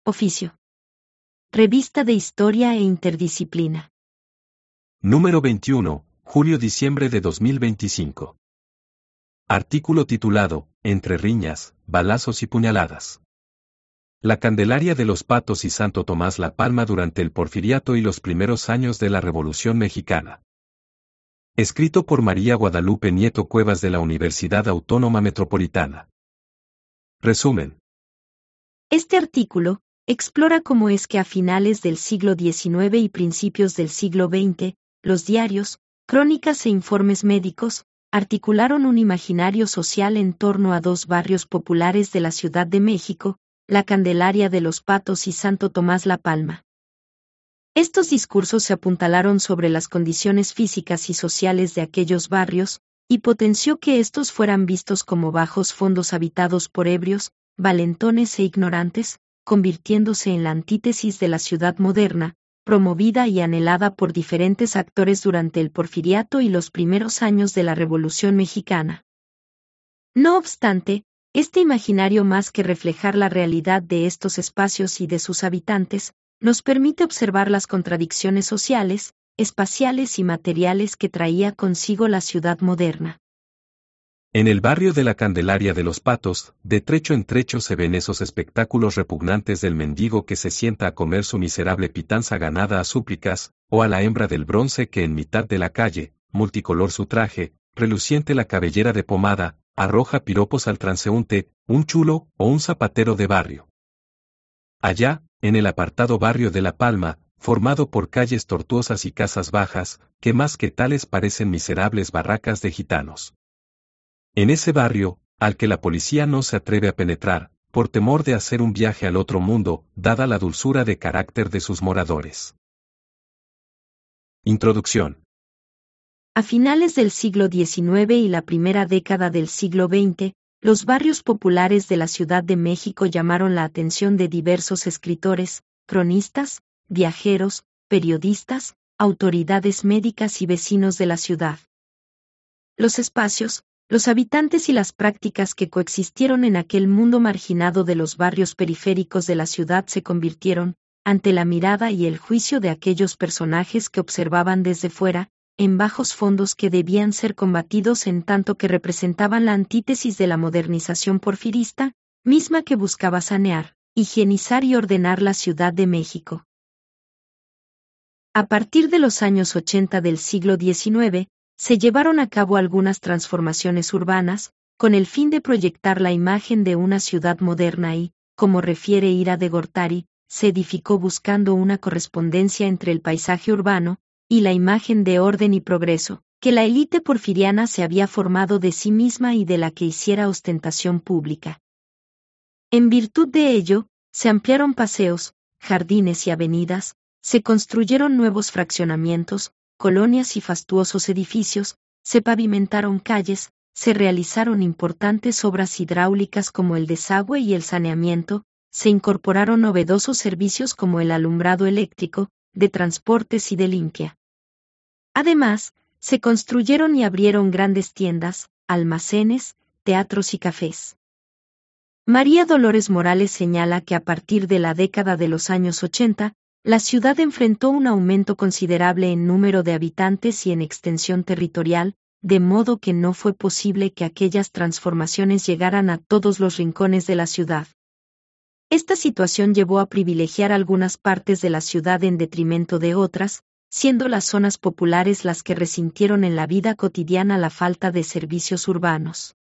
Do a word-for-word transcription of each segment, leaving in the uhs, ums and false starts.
Oficio. Revista de Historia e Interdisciplina. Número veintiuno, julio-diciembre de dos mil veinticinco. Artículo titulado, Entre riñas, balazos y puñaladas. La Candelaria de los Patos y Santo Tomás La Palma durante el Porfiriato y los primeros años de la Revolución Mexicana. Escrito por María Guadalupe Nieto Cuevas de la Universidad Autónoma Metropolitana. Resumen. Este artículo explora cómo es que a finales del siglo diecinueve y principios del siglo veinte, los diarios, crónicas e informes médicos, articularon un imaginario social en torno a dos barrios populares de la Ciudad de México, la Candelaria de los Patos y Santo Tomás La Palma. Estos discursos se apuntalaron sobre las condiciones físicas y sociales de aquellos barrios, y potenció que estos fueran vistos como bajos fondos habitados por ebrios, valentones e ignorantes, convirtiéndose en la antítesis de la ciudad moderna, promovida y anhelada por diferentes actores durante el Porfiriato y los primeros años de la Revolución Mexicana. No obstante, este imaginario, más que reflejar la realidad de estos espacios y de sus habitantes, nos permite observar las contradicciones sociales, espaciales y materiales que traía consigo la ciudad moderna. En el barrio de la Candelaria de los Patos, de trecho en trecho se ven esos espectáculos repugnantes del mendigo que se sienta a comer su miserable pitanza ganada a súplicas, o a la hembra del bronce que en mitad de la calle, multicolor su traje, reluciente la cabellera de pomada, arroja piropos al transeúnte, un chulo o un zapatero de barrio. Allá, en el apartado barrio de La Palma, formado por calles tortuosas y casas bajas, que más que tales parecen miserables barracas de gitanos. En ese barrio, al que la policía no se atreve a penetrar, por temor de hacer un viaje al otro mundo, dada la dulzura de carácter de sus moradores. Introducción. A finales del siglo diecinueve y la primera década del siglo veinte, los barrios populares de la Ciudad de México llamaron la atención de diversos escritores, cronistas, viajeros, periodistas, autoridades médicas y vecinos de la ciudad. Los espacios, los habitantes y las prácticas que coexistieron en aquel mundo marginado de los barrios periféricos de la ciudad se convirtieron, ante la mirada y el juicio de aquellos personajes que observaban desde fuera, en bajos fondos que debían ser combatidos en tanto que representaban la antítesis de la modernización porfirista, misma que buscaba sanear, higienizar y ordenar la Ciudad de México. A partir de los años ochenta del siglo diecinueve, se llevaron a cabo algunas transformaciones urbanas, con el fin de proyectar la imagen de una ciudad moderna y, como refiere Ira de Gortari, se edificó buscando una correspondencia entre el paisaje urbano y la imagen de orden y progreso, que la élite porfiriana se había formado de sí misma y de la que hiciera ostentación pública. En virtud de ello, se ampliaron paseos, jardines y avenidas, se construyeron nuevos fraccionamientos, colonias y fastuosos edificios, se pavimentaron calles, se realizaron importantes obras hidráulicas como el desagüe y el saneamiento, se incorporaron novedosos servicios como el alumbrado eléctrico, de transportes y de limpia. Además, se construyeron y abrieron grandes tiendas, almacenes, teatros y cafés. María Dolores Morales señala que a partir de la década de los años ochenta, la ciudad enfrentó un aumento considerable en número de habitantes y en extensión territorial, de modo que no fue posible que aquellas transformaciones llegaran a todos los rincones de la ciudad. Esta situación llevó a privilegiar algunas partes de la ciudad en detrimento de otras, siendo las zonas populares las que resintieron en la vida cotidiana la falta de servicios urbanos.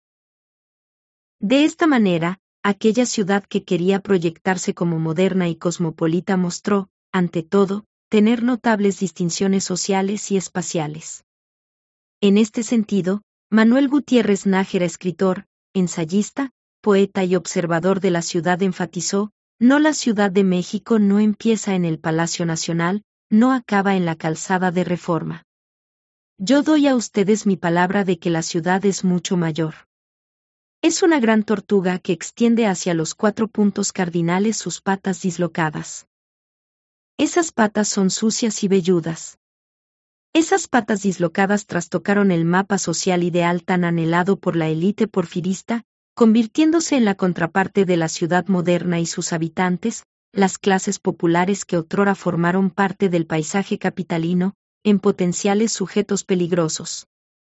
De esta manera, aquella ciudad que quería proyectarse como moderna y cosmopolita mostró, ante todo, tener notables distinciones sociales y espaciales. En este sentido, Manuel Gutiérrez Nájera, escritor, ensayista, poeta y observador de la ciudad, enfatizó: no, la Ciudad de México no empieza en el Palacio Nacional, no acaba en la Calzada de Reforma. Yo doy a ustedes mi palabra de que la ciudad es mucho mayor. Es una gran tortuga que extiende hacia los cuatro puntos cardinales sus patas dislocadas. Esas patas son sucias y velludas. Esas patas dislocadas trastocaron el mapa social ideal tan anhelado por la élite porfirista, convirtiéndose en la contraparte de la ciudad moderna y sus habitantes, las clases populares que otrora formaron parte del paisaje capitalino, en potenciales sujetos peligrosos.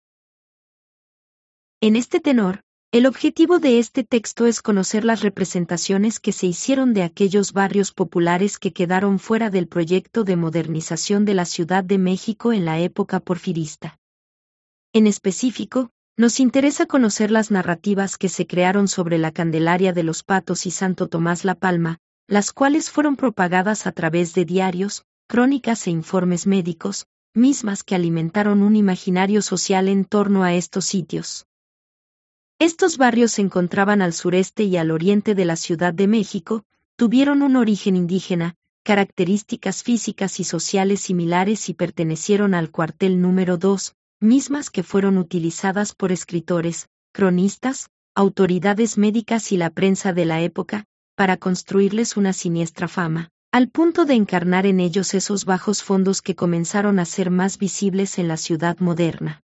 En este tenor, el objetivo de este texto es conocer las representaciones que se hicieron de aquellos barrios populares que quedaron fuera del proyecto de modernización de la Ciudad de México en la época porfirista. En específico, nos interesa conocer las narrativas que se crearon sobre la Candelaria de los Patos y Santo Tomás La Palma, las cuales fueron propagadas a través de diarios, crónicas e informes médicos, mismas que alimentaron un imaginario social en torno a estos sitios. Estos barrios se encontraban al sureste y al oriente de la Ciudad de México, tuvieron un origen indígena, características físicas y sociales similares y pertenecieron al cuartel número dos, mismas que fueron utilizadas por escritores, cronistas, autoridades médicas y la prensa de la época, para construirles una siniestra fama, al punto de encarnar en ellos esos bajos fondos que comenzaron a ser más visibles en la ciudad moderna.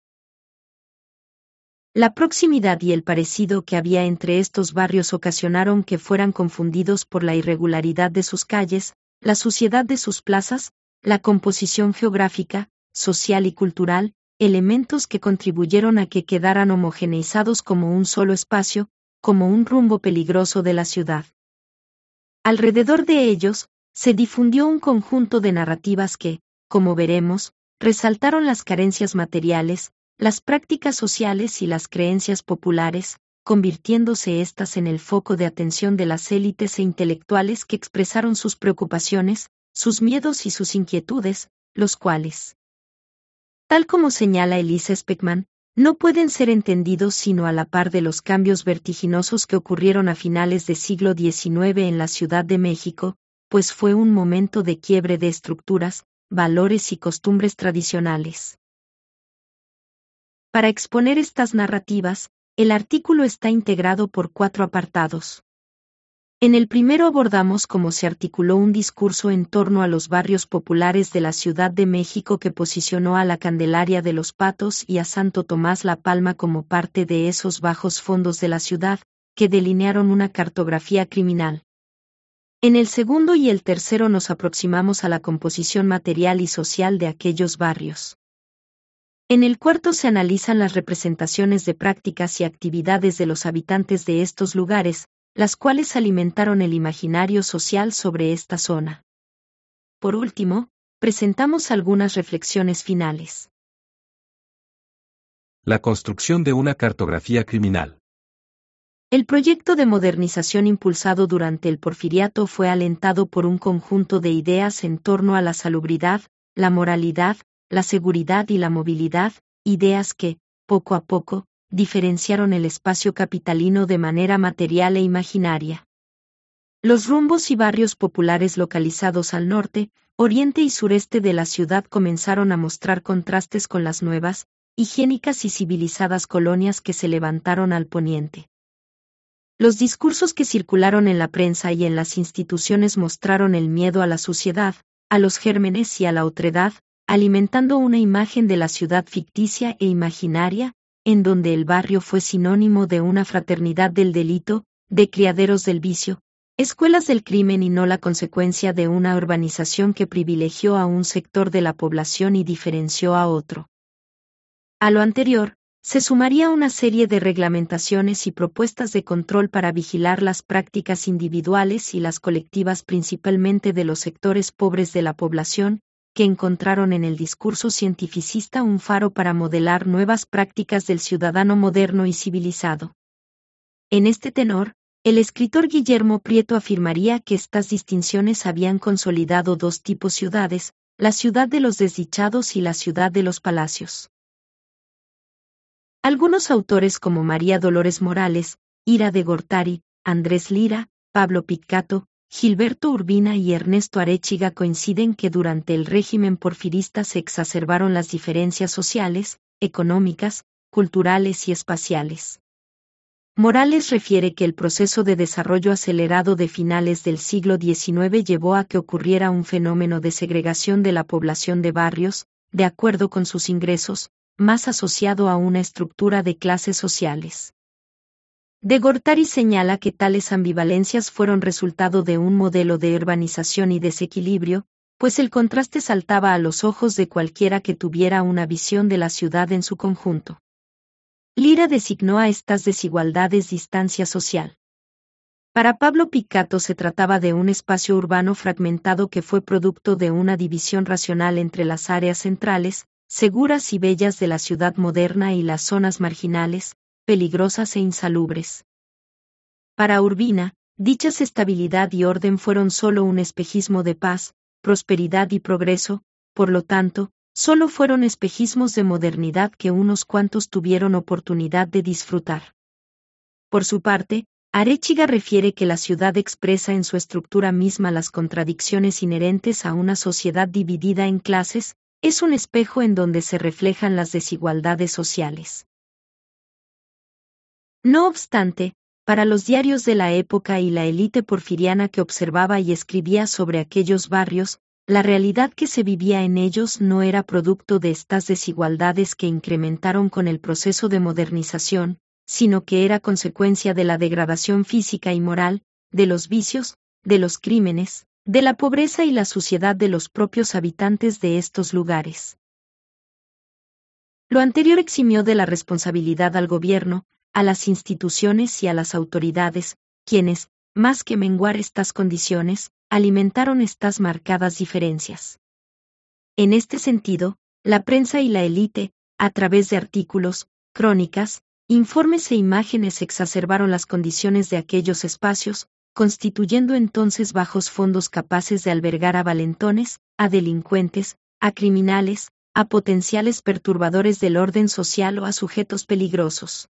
La proximidad y el parecido que había entre estos barrios ocasionaron que fueran confundidos por la irregularidad de sus calles, la suciedad de sus plazas, la composición geográfica, social y cultural, elementos que contribuyeron a que quedaran homogeneizados como un solo espacio, como un rumbo peligroso de la ciudad. Alrededor de ellos, se difundió un conjunto de narrativas que, como veremos, resaltaron las carencias materiales, las prácticas sociales y las creencias populares, convirtiéndose éstas en el foco de atención de las élites e intelectuales que expresaron sus preocupaciones, sus miedos y sus inquietudes, los cuales, tal como señala Elisa Speckman, no pueden ser entendidos sino a la par de los cambios vertiginosos que ocurrieron a finales del siglo diecinueve en la Ciudad de México, pues fue un momento de quiebre de estructuras, valores y costumbres tradicionales. Para exponer estas narrativas, el artículo está integrado por cuatro apartados. En el primero abordamos cómo se articuló un discurso en torno a los barrios populares de la Ciudad de México que posicionó a la Candelaria de los Patos y a Santo Tomás La Palma como parte de esos bajos fondos de la ciudad, que delinearon una cartografía criminal. En el segundo y el tercero nos aproximamos a la composición material y social de aquellos barrios. En el cuarto se analizan las representaciones de prácticas y actividades de los habitantes de estos lugares, las cuales alimentaron el imaginario social sobre esta zona. Por último, presentamos algunas reflexiones finales. La construcción de una cartografía criminal. El proyecto de modernización impulsado durante el Porfiriato fue alentado por un conjunto de ideas en torno a la salubridad, la moralidad, la seguridad y la movilidad, ideas que, poco a poco, diferenciaron el espacio capitalino de manera material e imaginaria. Los rumbos y barrios populares localizados al norte, oriente y sureste de la ciudad comenzaron a mostrar contrastes con las nuevas, higiénicas y civilizadas colonias que se levantaron al poniente. Los discursos que circularon en la prensa y en las instituciones mostraron el miedo a la suciedad, a los gérmenes y a la otredad, alimentando una imagen de la ciudad ficticia e imaginaria, en donde el barrio fue sinónimo de una fraternidad del delito, de criaderos del vicio, escuelas del crimen y no la consecuencia de una urbanización que privilegió a un sector de la población y diferenció a otro. A lo anterior, se sumaría una serie de reglamentaciones y propuestas de control para vigilar las prácticas individuales y las colectivas principalmente de los sectores pobres de la población, que encontraron en el discurso cientificista un faro para modelar nuevas prácticas del ciudadano moderno y civilizado. En este tenor, el escritor Guillermo Prieto afirmaría que estas distinciones habían consolidado dos tipos ciudades, la ciudad de los desdichados y la ciudad de los palacios. Algunos autores como María Dolores Morales, Ira de Gortari, Andrés Lira, Pablo Picato, Gilberto Urbina y Ernesto Arechiga coinciden que durante el régimen porfirista se exacerbaron las diferencias sociales, económicas, culturales y espaciales. Morales refiere que el proceso de desarrollo acelerado de finales del siglo diecinueve llevó a que ocurriera un fenómeno de segregación de la población de barrios, de acuerdo con sus ingresos, más asociado a una estructura de clases sociales. De Gortari señala que tales ambivalencias fueron resultado de un modelo de urbanización y desequilibrio, pues el contraste saltaba a los ojos de cualquiera que tuviera una visión de la ciudad en su conjunto. Lira designó a estas desigualdades distancia social. Para Pablo Picato se trataba de un espacio urbano fragmentado que fue producto de una división racional entre las áreas centrales, seguras y bellas de la ciudad moderna y las zonas marginales, peligrosas e insalubres. Para Urbina, dichas estabilidad y orden fueron solo un espejismo de paz, prosperidad y progreso, por lo tanto, solo fueron espejismos de modernidad que unos cuantos tuvieron oportunidad de disfrutar. Por su parte, Arechiga refiere que la ciudad expresa en su estructura misma las contradicciones inherentes a una sociedad dividida en clases, es un espejo en donde se reflejan las desigualdades sociales. No obstante, para los diarios de la época y la élite porfiriana que observaba y escribía sobre aquellos barrios, la realidad que se vivía en ellos no era producto de estas desigualdades que incrementaron con el proceso de modernización, sino que era consecuencia de la degradación física y moral, de los vicios, de los crímenes, de la pobreza y la suciedad de los propios habitantes de estos lugares. Lo anterior eximió de la responsabilidad al gobierno, a las instituciones y a las autoridades, quienes, más que menguar estas condiciones, alimentaron estas marcadas diferencias. En este sentido, la prensa y la élite, a través de artículos, crónicas, informes e imágenes exacerbaron las condiciones de aquellos espacios, constituyendo entonces bajos fondos capaces de albergar a valentones, a delincuentes, a criminales, a potenciales perturbadores del orden social o a sujetos peligrosos.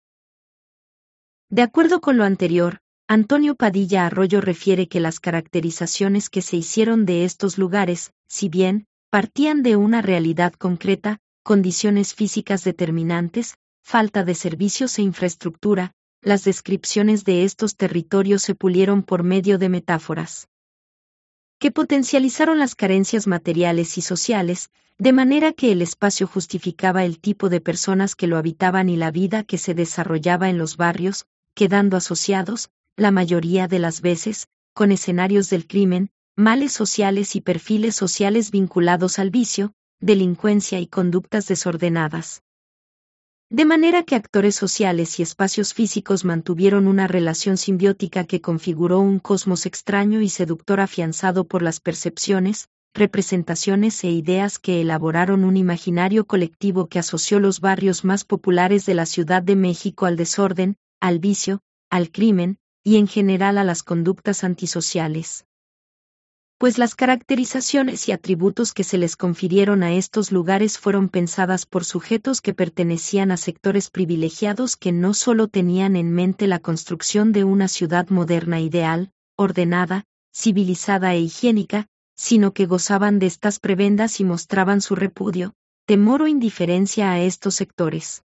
De acuerdo con lo anterior, Antonio Padilla Arroyo refiere que las caracterizaciones que se hicieron de estos lugares, si bien partían de una realidad concreta, condiciones físicas determinantes, falta de servicios e infraestructura, las descripciones de estos territorios se pulieron por medio de metáforas que potencializaron las carencias materiales y sociales, de manera que el espacio justificaba el tipo de personas que lo habitaban y la vida que se desarrollaba en los barrios, quedando asociados, la mayoría de las veces, con escenarios del crimen, males sociales y perfiles sociales vinculados al vicio, delincuencia y conductas desordenadas. De manera que actores sociales y espacios físicos mantuvieron una relación simbiótica que configuró un cosmos extraño y seductor afianzado por las percepciones, representaciones e ideas que elaboraron un imaginario colectivo que asoció los barrios más populares de la Ciudad de México al desorden, al vicio, al crimen, y en general a las conductas antisociales. Pues las caracterizaciones y atributos que se les confirieron a estos lugares fueron pensadas por sujetos que pertenecían a sectores privilegiados que no solo tenían en mente la construcción de una ciudad moderna ideal, ordenada, civilizada e higiénica, sino que gozaban de estas prebendas y mostraban su repudio, temor o indiferencia a estos sectores.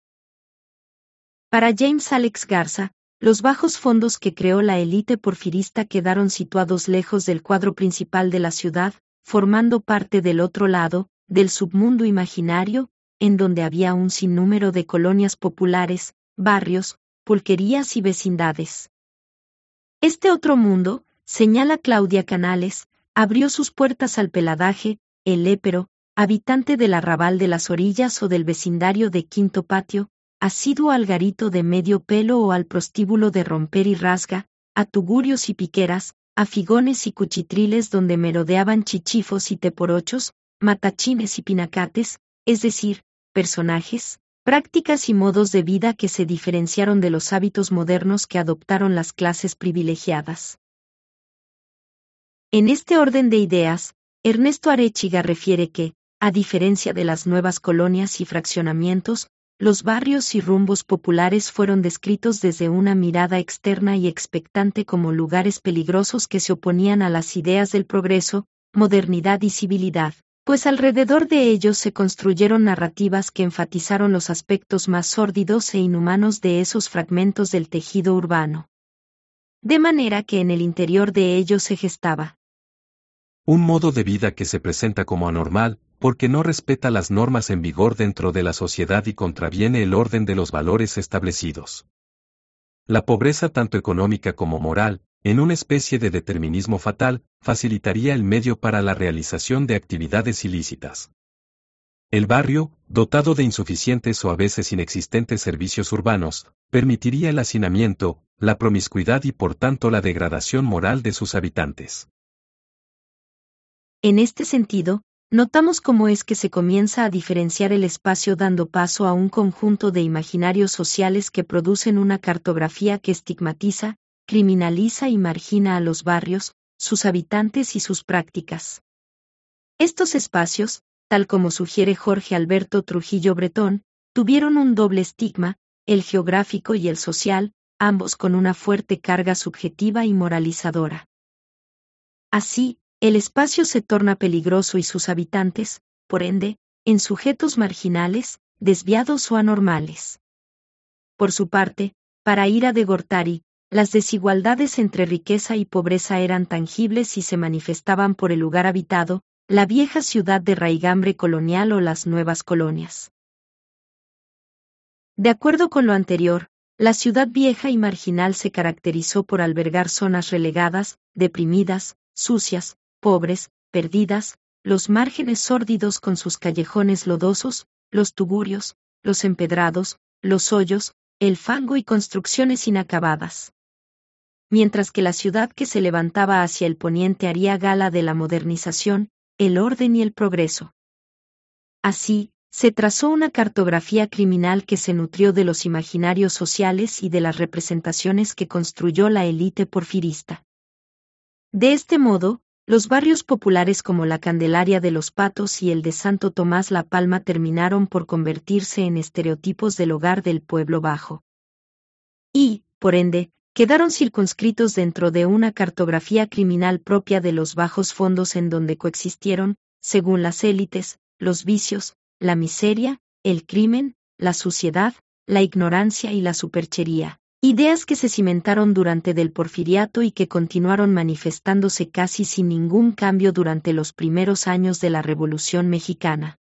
Para James Alex Garza, los bajos fondos que creó la élite porfirista quedaron situados lejos del cuadro principal de la ciudad, formando parte del otro lado, del submundo imaginario, en donde había un sinnúmero de colonias populares, barrios, pulquerías y vecindades. Este otro mundo, señala Claudia Canales, abrió sus puertas al peladaje, el lépero, habitante del arrabal de las orillas o del vecindario de Quinto Patio, asiduo al garito de medio pelo o al prostíbulo de romper y rasga, a tugurios y piqueras, a figones y cuchitriles donde merodeaban chichifos y teporochos, matachines y pinacates, es decir, personajes, prácticas y modos de vida que se diferenciaron de los hábitos modernos que adoptaron las clases privilegiadas. En este orden de ideas, Ernesto Arechiga refiere que, a diferencia de las nuevas colonias y fraccionamientos, los barrios y rumbos populares fueron descritos desde una mirada externa y expectante como lugares peligrosos que se oponían a las ideas del progreso, modernidad y civilidad, pues alrededor de ellos se construyeron narrativas que enfatizaron los aspectos más sórdidos e inhumanos de esos fragmentos del tejido urbano. De manera que en el interior de ellos se gestaba un modo de vida que se presenta como anormal, porque no respeta las normas en vigor dentro de la sociedad y contraviene el orden de los valores establecidos. La pobreza tanto económica como moral, en una especie de determinismo fatal, facilitaría el medio para la realización de actividades ilícitas. El barrio, dotado de insuficientes o a veces inexistentes servicios urbanos, permitiría el hacinamiento, la promiscuidad y por tanto la degradación moral de sus habitantes. En este sentido, notamos cómo es que se comienza a diferenciar el espacio dando paso a un conjunto de imaginarios sociales que producen una cartografía que estigmatiza, criminaliza y margina a los barrios, sus habitantes y sus prácticas. Estos espacios, tal como sugiere Jorge Alberto Trujillo Bretón, tuvieron un doble estigma, el geográfico y el social, ambos con una fuerte carga subjetiva y moralizadora. Así, el espacio se torna peligroso y sus habitantes, por ende, en sujetos marginales, desviados o anormales. Por su parte, para Ira de Gortari, las desigualdades entre riqueza y pobreza eran tangibles y se manifestaban por el lugar habitado, la vieja ciudad de raigambre colonial o las nuevas colonias. De acuerdo con lo anterior, la ciudad vieja y marginal se caracterizó por albergar zonas relegadas, deprimidas, sucias, pobres, perdidas, los márgenes sórdidos con sus callejones lodosos, los tugurios, los empedrados, los hoyos, el fango y construcciones inacabadas. Mientras que la ciudad que se levantaba hacia el poniente haría gala de la modernización, el orden y el progreso. Así, se trazó una cartografía criminal que se nutrió de los imaginarios sociales y de las representaciones que construyó la élite porfirista. De este modo, los barrios populares como la Candelaria de los Patos y el de Santo Tomás La Palma terminaron por convertirse en estereotipos del hogar del pueblo bajo. Y, por ende, quedaron circunscritos dentro de una cartografía criminal propia de los bajos fondos en donde coexistieron, según las élites, los vicios, la miseria, el crimen, la suciedad, la ignorancia y la superchería. Ideas que se cimentaron durante del Porfiriato y que continuaron manifestándose casi sin ningún cambio durante los primeros años de la Revolución Mexicana.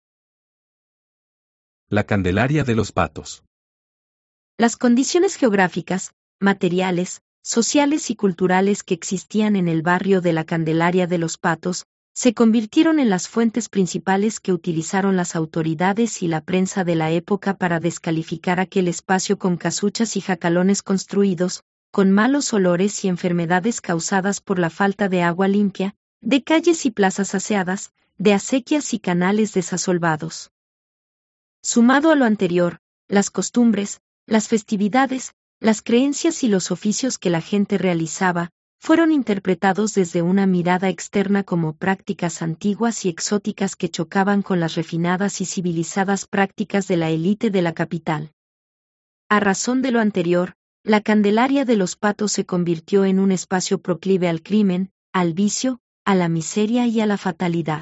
La Candelaria de los Patos. Las condiciones geográficas, materiales, sociales y culturales que existían en el barrio de la Candelaria de los Patos, se convirtieron en las fuentes principales que utilizaron las autoridades y la prensa de la época para descalificar aquel espacio con casuchas y jacalones construidos, con malos olores y enfermedades causadas por la falta de agua limpia, de calles y plazas aseadas, de acequias y canales desasolvados. Sumado a lo anterior, las costumbres, las festividades, las creencias y los oficios que la gente realizaba, fueron interpretados desde una mirada externa como prácticas antiguas y exóticas que chocaban con las refinadas y civilizadas prácticas de la élite de la capital. A razón de lo anterior, la Candelaria de los Patos se convirtió en un espacio proclive al crimen, al vicio, a la miseria y a la fatalidad.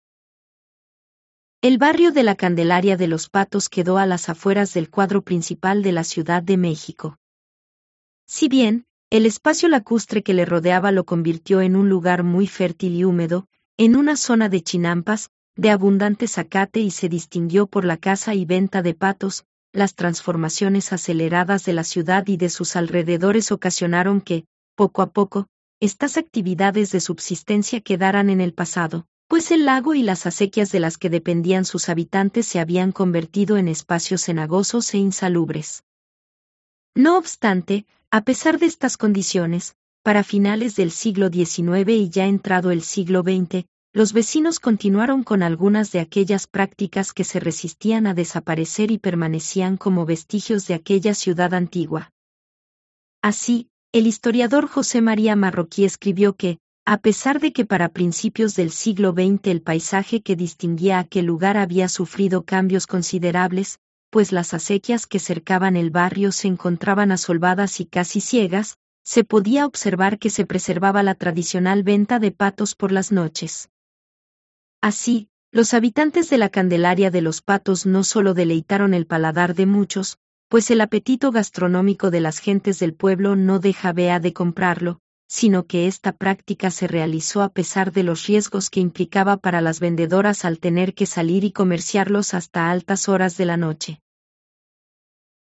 El barrio de la Candelaria de los Patos quedó a las afueras del cuadro principal de la Ciudad de México. Si bien, el espacio lacustre que le rodeaba lo convirtió en un lugar muy fértil y húmedo, en una zona de chinampas, de abundante zacate y se distinguió por la caza y venta de patos, las transformaciones aceleradas de la ciudad y de sus alrededores ocasionaron que, poco a poco, estas actividades de subsistencia quedaran en el pasado, pues el lago y las acequias de las que dependían sus habitantes se habían convertido en espacios cenagosos e insalubres. No obstante, a pesar de estas condiciones, para finales del siglo diecinueve y ya entrado el siglo veinte, los vecinos continuaron con algunas de aquellas prácticas que se resistían a desaparecer y permanecían como vestigios de aquella ciudad antigua. Así, el historiador José María Marroquí escribió que, a pesar de que para principios del siglo veinte el paisaje que distinguía aquel lugar había sufrido cambios considerables, pues las acequias que cercaban el barrio se encontraban asolvadas y casi ciegas, se podía observar que se preservaba la tradicional venta de patos por las noches. Así, los habitantes de la Candelaria de los Patos no solo deleitaron el paladar de muchos, pues el apetito gastronómico de las gentes del pueblo no deja vea de comprarlo, sino que esta práctica se realizó a pesar de los riesgos que implicaba para las vendedoras al tener que salir y comerciarlos hasta altas horas de la noche.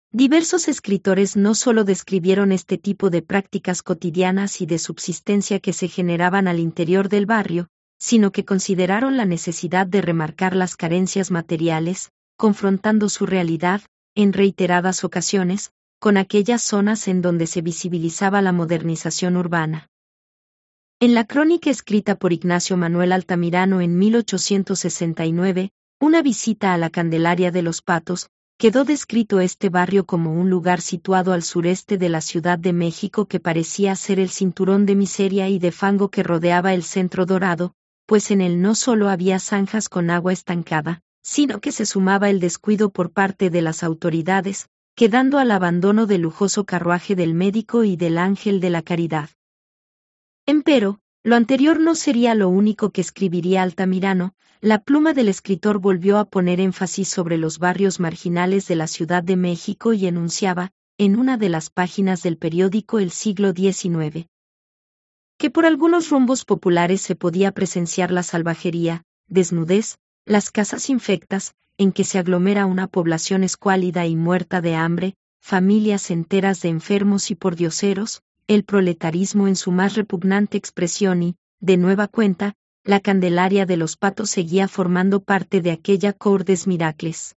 Diversos escritores no solo describieron este tipo de prácticas cotidianas y de subsistencia que se generaban al interior del barrio, sino que consideraron la necesidad de remarcar las carencias materiales, confrontando su realidad, en reiteradas ocasiones, con aquellas zonas en donde se visibilizaba la modernización urbana. En la crónica escrita por Ignacio Manuel Altamirano en mil ochocientos sesenta y nueve, Una visita a la Candelaria de los Patos, quedó descrito este barrio como un lugar situado al sureste de la Ciudad de México que parecía ser el cinturón de miseria y de fango que rodeaba el Centro Dorado, pues en él no solo había zanjas con agua estancada, sino que se sumaba el descuido por parte de las autoridades, quedando al abandono del lujoso carruaje del médico y del ángel de la caridad. Empero, lo anterior no sería lo único que escribiría Altamirano. La pluma del escritor volvió a poner énfasis sobre los barrios marginales de la Ciudad de México y enunciaba, en una de las páginas del periódico El Siglo diecinueve, que por algunos rumbos populares se podía presenciar la salvajería, desnudez, las casas infectas, en que se aglomera una población escuálida y muerta de hambre, familias enteras de enfermos y pordioseros, el proletarismo en su más repugnante expresión y, de nueva cuenta, la Candelaria de los Patos seguía formando parte de aquella cour des miracles.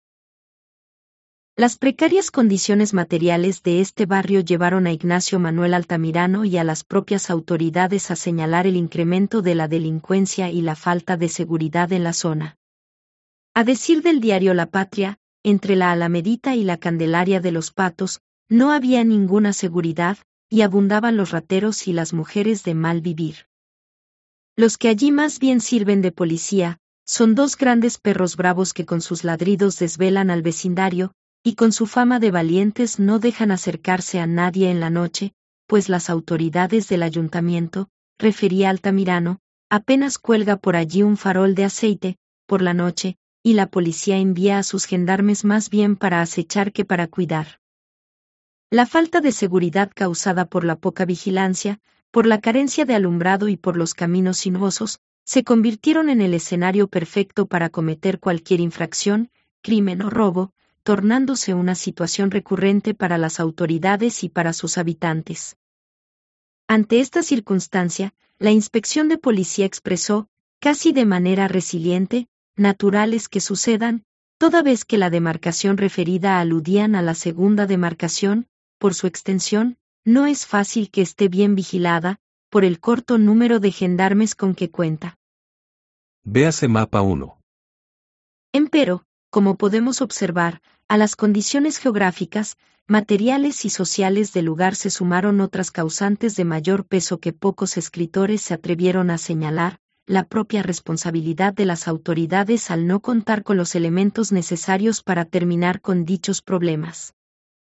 Las precarias condiciones materiales de este barrio llevaron a Ignacio Manuel Altamirano y a las propias autoridades a señalar el incremento de la delincuencia y la falta de seguridad en la zona. A decir del diario La Patria, entre la Alamedita y la Candelaria de los Patos, no había ninguna seguridad, y abundaban los rateros y las mujeres de mal vivir. Los que allí más bien sirven de policía, son dos grandes perros bravos que con sus ladridos desvelan al vecindario, y con su fama de valientes no dejan acercarse a nadie en la noche, pues las autoridades del ayuntamiento, refería Altamirano, apenas cuelga por allí un farol de aceite, por la noche, y la policía envía a sus gendarmes más bien para acechar que para cuidar. La falta de seguridad causada por la poca vigilancia, por la carencia de alumbrado y por los caminos sinuosos, se convirtieron en el escenario perfecto para cometer cualquier infracción, crimen o robo, tornándose una situación recurrente para las autoridades y para sus habitantes. Ante esta circunstancia, la inspección de policía expresó, casi de manera resiliente, naturales que sucedan, toda vez que la demarcación referida aludían a la segunda demarcación, por su extensión, no es fácil que esté bien vigilada, por el corto número de gendarmes con que cuenta. Véase mapa uno. Empero, como podemos observar, a las condiciones geográficas, materiales y sociales del lugar se sumaron otras causantes de mayor peso que pocos escritores se atrevieron a señalar, la propia responsabilidad de las autoridades al no contar con los elementos necesarios para terminar con dichos problemas.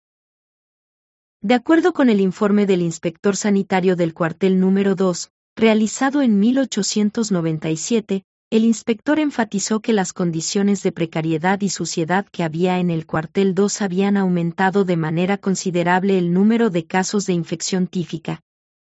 De acuerdo con el informe del inspector sanitario del cuartel número dos, realizado en mil ochocientos noventa y siete, el inspector enfatizó que las condiciones de precariedad y suciedad que había en el cuartel dos habían aumentado de manera considerable el número de casos de infección tífica.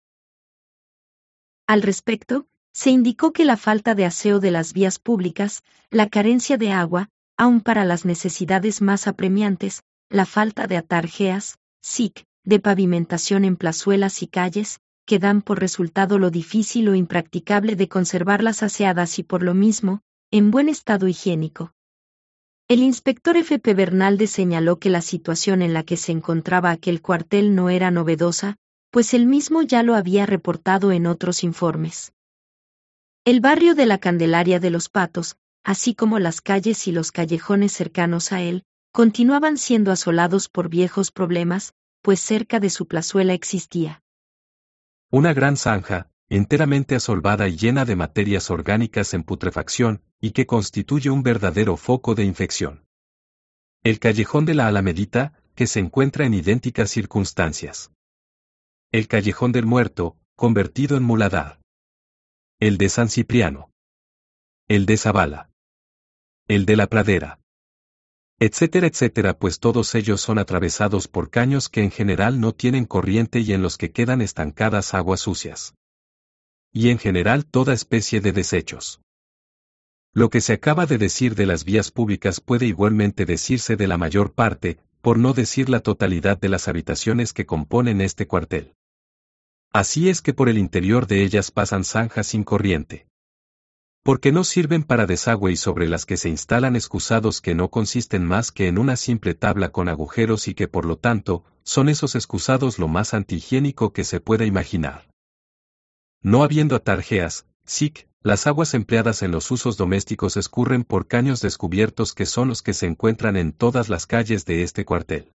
Al respecto, se indicó que la falta de aseo de las vías públicas, la carencia de agua, aun para las necesidades más apremiantes, la falta de atarjeas, S I C, de pavimentación en plazuelas y calles, que dan por resultado lo difícil o impracticable de conservarlas aseadas y por lo mismo, en buen estado higiénico. El inspector F. P. Bernalde señaló que la situación en la que se encontraba aquel cuartel no era novedosa, pues él mismo ya lo había reportado en otros informes. El barrio de la Candelaria de los Patos, así como las calles y los callejones cercanos a él, continuaban siendo asolados por viejos problemas, pues cerca de su plazuela existía una gran zanja, enteramente asolvada y llena de materias orgánicas en putrefacción, y que constituye un verdadero foco de infección. El callejón de la Alamedita, que se encuentra en idénticas circunstancias. El callejón del Muerto, convertido en muladar. El de San Cipriano. El de Zavala. El de la Pradera. Etcétera, etcétera, pues todos ellos son atravesados por caños que en general no tienen corriente y en los que quedan estancadas aguas sucias. Y en general toda especie de desechos. Lo que se acaba de decir de las vías públicas puede igualmente decirse de la mayor parte, por no decir la totalidad de las habitaciones que componen este cuartel. Así es que por el interior de ellas pasan zanjas sin corriente. Porque no sirven para desagüe y sobre las que se instalan excusados que no consisten más que en una simple tabla con agujeros y que por lo tanto, son esos excusados lo más antihigiénico que se pueda imaginar. No habiendo atarjeas, sic, las aguas empleadas en los usos domésticos escurren por caños descubiertos que son los que se encuentran en todas las calles de este cuartel.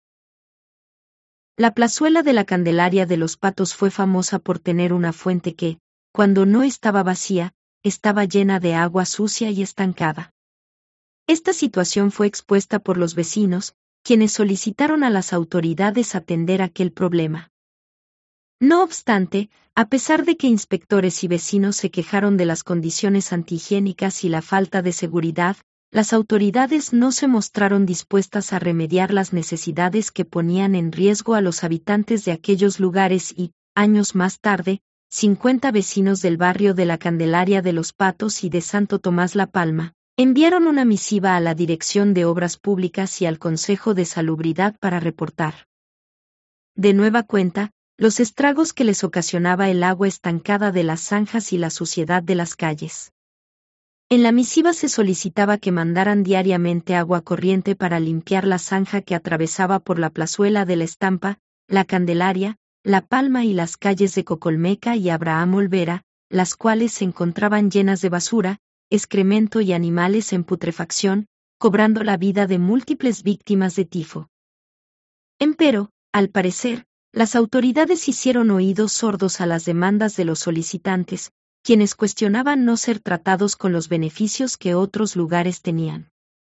La plazuela de la Candelaria de los Patos fue famosa por tener una fuente que, cuando no estaba vacía, estaba llena de agua sucia y estancada. Esta situación fue expuesta por los vecinos, quienes solicitaron a las autoridades atender aquel problema. No obstante, a pesar de que inspectores y vecinos se quejaron de las condiciones antihigiénicas y la falta de seguridad, las autoridades no se mostraron dispuestas a remediar las necesidades que ponían en riesgo a los habitantes de aquellos lugares y, años más tarde, cincuenta vecinos del barrio de la Candelaria de los Patos y de Santo Tomás La Palma enviaron una misiva a la Dirección de Obras Públicas y al Consejo de Salubridad para reportar de nueva cuenta los estragos que les ocasionaba el agua estancada de las zanjas y la suciedad de las calles. En la misiva se solicitaba que mandaran diariamente agua corriente para limpiar la zanja que atravesaba por la plazuela de la Estampa, la Candelaria, La Palma y las calles de Cocolmeca y Abraham Olvera, las cuales se encontraban llenas de basura, excremento y animales en putrefacción, cobrando la vida de múltiples víctimas de tifo. Empero, al parecer, las autoridades hicieron oídos sordos a las demandas de los solicitantes, quienes cuestionaban no ser tratados con los beneficios que otros lugares tenían.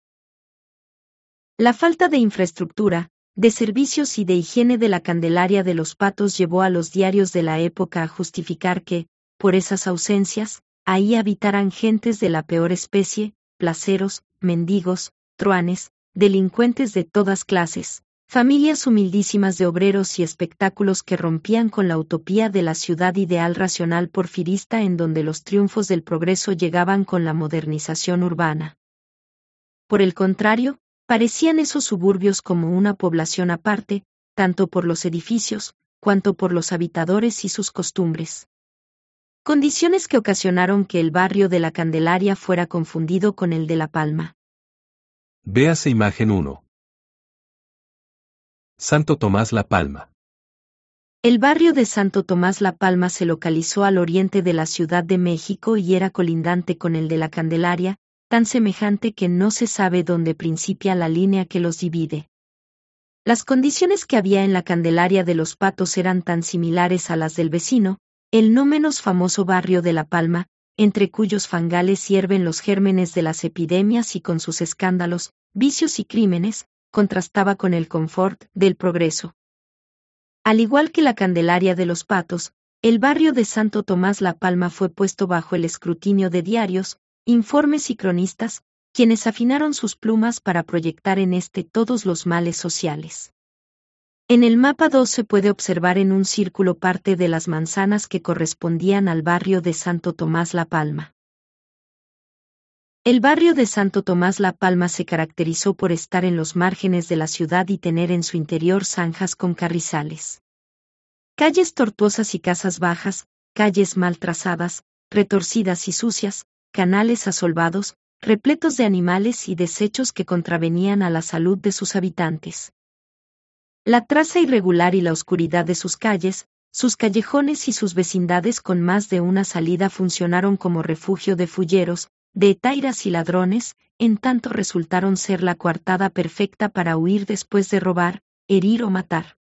La falta de infraestructura, de servicios y de higiene de la Candelaria de los Patos llevó a los diarios de la época a justificar que, por esas ausencias, ahí habitaran gentes de la peor especie, placeros, mendigos, truanes, delincuentes de todas clases, familias humildísimas de obreros y espectáculos que rompían con la utopía de la ciudad ideal racional porfirista en donde los triunfos del progreso llegaban con la modernización urbana. Por el contrario, parecían esos suburbios como una población aparte, tanto por los edificios, cuanto por los habitadores y sus costumbres. Condiciones que ocasionaron que el barrio de la Candelaria fuera confundido con el de La Palma. Véase imagen uno. Santo Tomás La Palma. El barrio de Santo Tomás La Palma se localizó al oriente de la Ciudad de México y era colindante con el de la Candelaria, tan semejante que no se sabe dónde principia la línea que los divide. Las condiciones que había en la Candelaria de los Patos eran tan similares a las del vecino, el no menos famoso barrio de La Palma, entre cuyos fangales hierven los gérmenes de las epidemias y con sus escándalos, vicios y crímenes, contrastaba con el confort del progreso. Al igual que la Candelaria de los Patos, el barrio de Santo Tomás La Palma fue puesto bajo el escrutinio de diarios, informes y cronistas, quienes afinaron sus plumas para proyectar en este todos los males sociales. En el mapa dos se puede observar en un círculo parte de las manzanas que correspondían al barrio de Santo Tomás La Palma. El barrio de Santo Tomás La Palma se caracterizó por estar en los márgenes de la ciudad y tener en su interior zanjas con carrizales. Calles tortuosas y casas bajas, calles mal trazadas, retorcidas y sucias, canales asolvados, repletos de animales y desechos que contravenían a la salud de sus habitantes. La traza irregular y la oscuridad de sus calles, sus callejones y sus vecindades con más de una salida funcionaron como refugio de fulleros, de etairas y ladrones, en tanto resultaron ser la coartada perfecta para huir después de robar, herir o matar.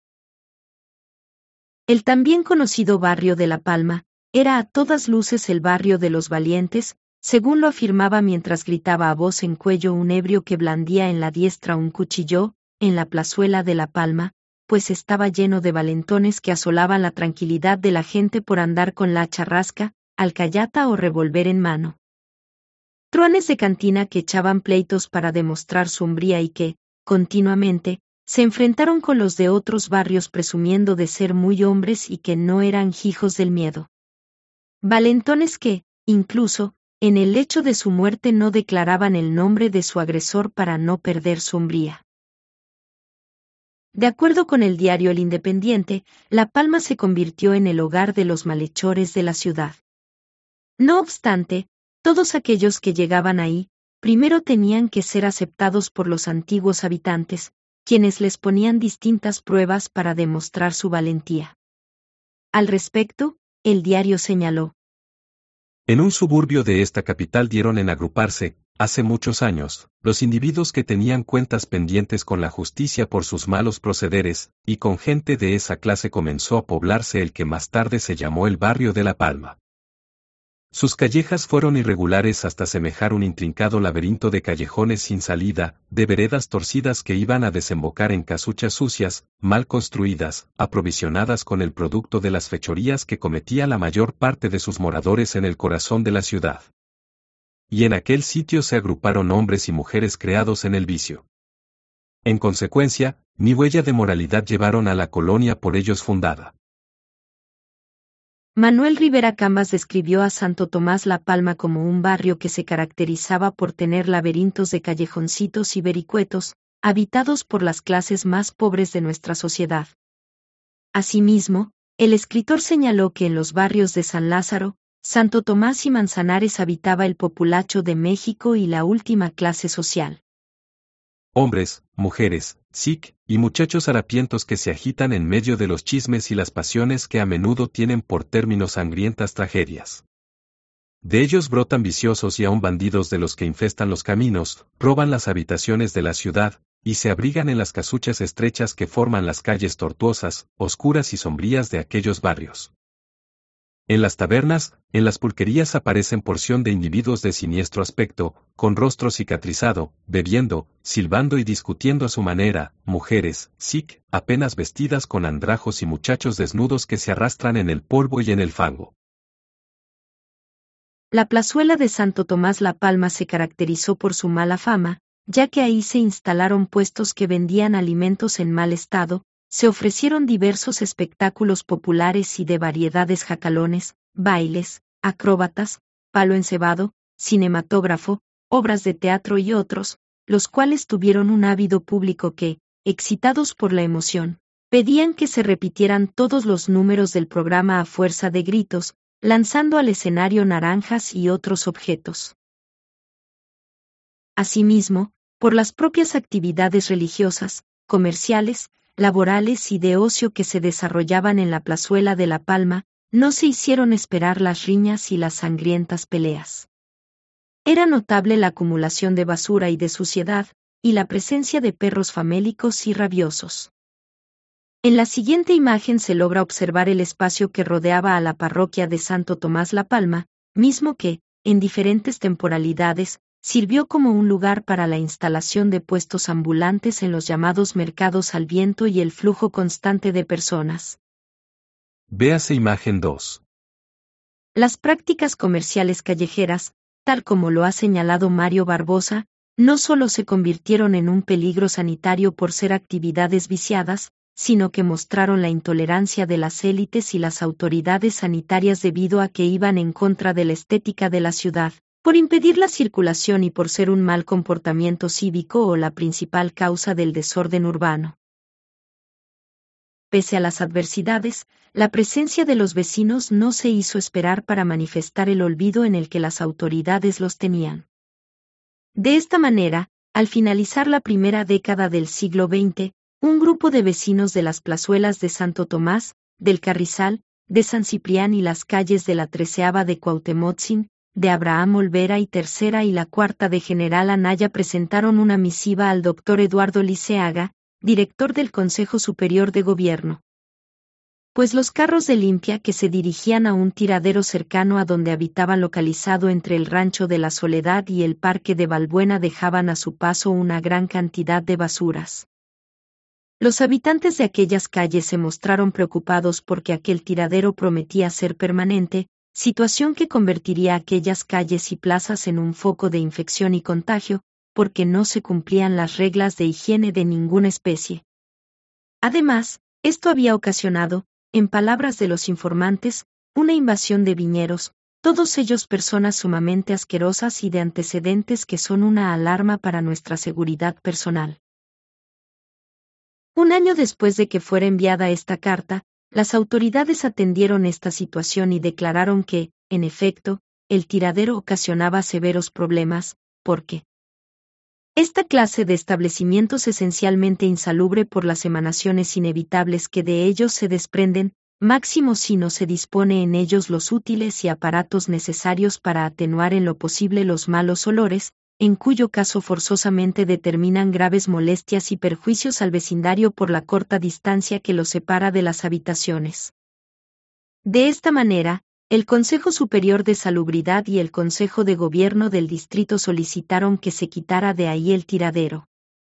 El también conocido barrio de La Palma, era a todas luces el barrio de los valientes, según lo afirmaba mientras gritaba a voz en cuello un ebrio que blandía en la diestra un cuchillo, en la plazuela de La Palma, pues estaba lleno de valentones que asolaban la tranquilidad de la gente por andar con la charrasca, alcayata o revólver en mano. Truanes de cantina que echaban pleitos para demostrar su hombría y que, continuamente, se enfrentaron con los de otros barrios presumiendo de ser muy hombres y que no eran hijos del miedo. Valentones que, incluso, en el hecho de su muerte no declaraban el nombre de su agresor para no perder su hombría. De acuerdo con el diario El Independiente, La Palma se convirtió en el hogar de los malhechores de la ciudad. No obstante, todos aquellos que llegaban ahí, primero tenían que ser aceptados por los antiguos habitantes, quienes les ponían distintas pruebas para demostrar su valentía. Al respecto, el diario señaló: en un suburbio de esta capital dieron en agruparse, hace muchos años, los individuos que tenían cuentas pendientes con la justicia por sus malos procederes, y con gente de esa clase comenzó a poblarse el que más tarde se llamó el barrio de La Palma. Sus callejas fueron irregulares hasta semejar un intrincado laberinto de callejones sin salida, de veredas torcidas que iban a desembocar en casuchas sucias, mal construidas, aprovisionadas con el producto de las fechorías que cometía la mayor parte de sus moradores en el corazón de la ciudad. Y en aquel sitio se agruparon hombres y mujeres creados en el vicio. En consecuencia, ni huella de moralidad llevaron a la colonia por ellos fundada. Manuel Rivera Cambas describió a Santo Tomás La Palma como un barrio que se caracterizaba por tener laberintos de callejoncitos y vericuetos, habitados por las clases más pobres de nuestra sociedad. Asimismo, el escritor señaló que en los barrios de San Lázaro, Santo Tomás y Manzanares habitaba el populacho de México y la última clase social. Hombres, mujeres, sic, y muchachos harapientos que se agitan en medio de los chismes y las pasiones que a menudo tienen por término sangrientas tragedias. De ellos brotan viciosos y aun bandidos de los que infestan los caminos, roban las habitaciones de la ciudad, y se abrigan en las casuchas estrechas que forman las calles tortuosas, oscuras y sombrías de aquellos barrios. En las tabernas, en las pulquerías aparecen porción de individuos de siniestro aspecto, con rostro cicatrizado, bebiendo, silbando y discutiendo a su manera, mujeres, sic, apenas vestidas con andrajos y muchachos desnudos que se arrastran en el polvo y en el fango. La plazuela de Santo Tomás La Palma se caracterizó por su mala fama, ya que ahí se instalaron puestos que vendían alimentos en mal estado, se ofrecieron diversos espectáculos populares y de variedades jacalones, bailes, acróbatas, palo encebado, cinematógrafo, obras de teatro y otros, los cuales tuvieron un ávido público que, excitados por la emoción, pedían que se repitieran todos los números del programa a fuerza de gritos, lanzando al escenario naranjas y otros objetos. Asimismo, por las propias actividades religiosas, comerciales, laborales y de ocio que se desarrollaban en la plazuela de La Palma, no se hicieron esperar las riñas y las sangrientas peleas. Era notable la acumulación de basura y de suciedad, y la presencia de perros famélicos y rabiosos. En la siguiente imagen se logra observar el espacio que rodeaba a la parroquia de Santo Tomás La Palma, mismo que, en diferentes temporalidades, sirvió como un lugar para la instalación de puestos ambulantes en los llamados mercados al viento y el flujo constante de personas. Véase imagen dos. Las prácticas comerciales callejeras, tal como lo ha señalado Mario Barbosa, no solo se convirtieron en un peligro sanitario por ser actividades viciadas, sino que mostraron la intolerancia de las élites y las autoridades sanitarias debido a que iban en contra de la estética de la ciudad, por impedir la circulación y por ser un mal comportamiento cívico o la principal causa del desorden urbano. Pese a las adversidades, la presencia de los vecinos no se hizo esperar para manifestar el olvido en el que las autoridades los tenían. De esta manera, al finalizar la primera década del siglo veinte, un grupo de vecinos de las plazuelas de Santo Tomás, del Carrizal, de San Ciprián y las calles de la Treceava de Cuauhtemotzin, de Abraham Olvera y Tercera y la Cuarta de General Anaya presentaron una misiva al doctor Eduardo Liceaga, director del Consejo Superior de Gobierno. Pues los carros de limpia que se dirigían a un tiradero cercano a donde habitaban localizado entre el Rancho de la Soledad y el Parque de Balbuena dejaban a su paso una gran cantidad de basuras. Los habitantes de aquellas calles se mostraron preocupados porque aquel tiradero prometía ser permanente, situación que convertiría aquellas calles y plazas en un foco de infección y contagio, porque no se cumplían las reglas de higiene de ninguna especie. Además, esto había ocasionado, en palabras de los informantes, una invasión de viñeros, todos ellos personas sumamente asquerosas y de antecedentes que son una alarma para nuestra seguridad personal. Un año después de que fuera enviada esta carta, las autoridades atendieron esta situación y declararon que, en efecto, el tiradero ocasionaba severos problemas, porque esta clase de establecimientos esencialmente insalubre por las emanaciones inevitables que de ellos se desprenden, máximo si no se dispone en ellos los útiles y aparatos necesarios para atenuar en lo posible los malos olores, en cuyo caso forzosamente determinan graves molestias y perjuicios al vecindario por la corta distancia que los separa de las habitaciones. De esta manera, el Consejo Superior de Salubridad y el Consejo de Gobierno del Distrito solicitaron que se quitara de ahí el tiradero.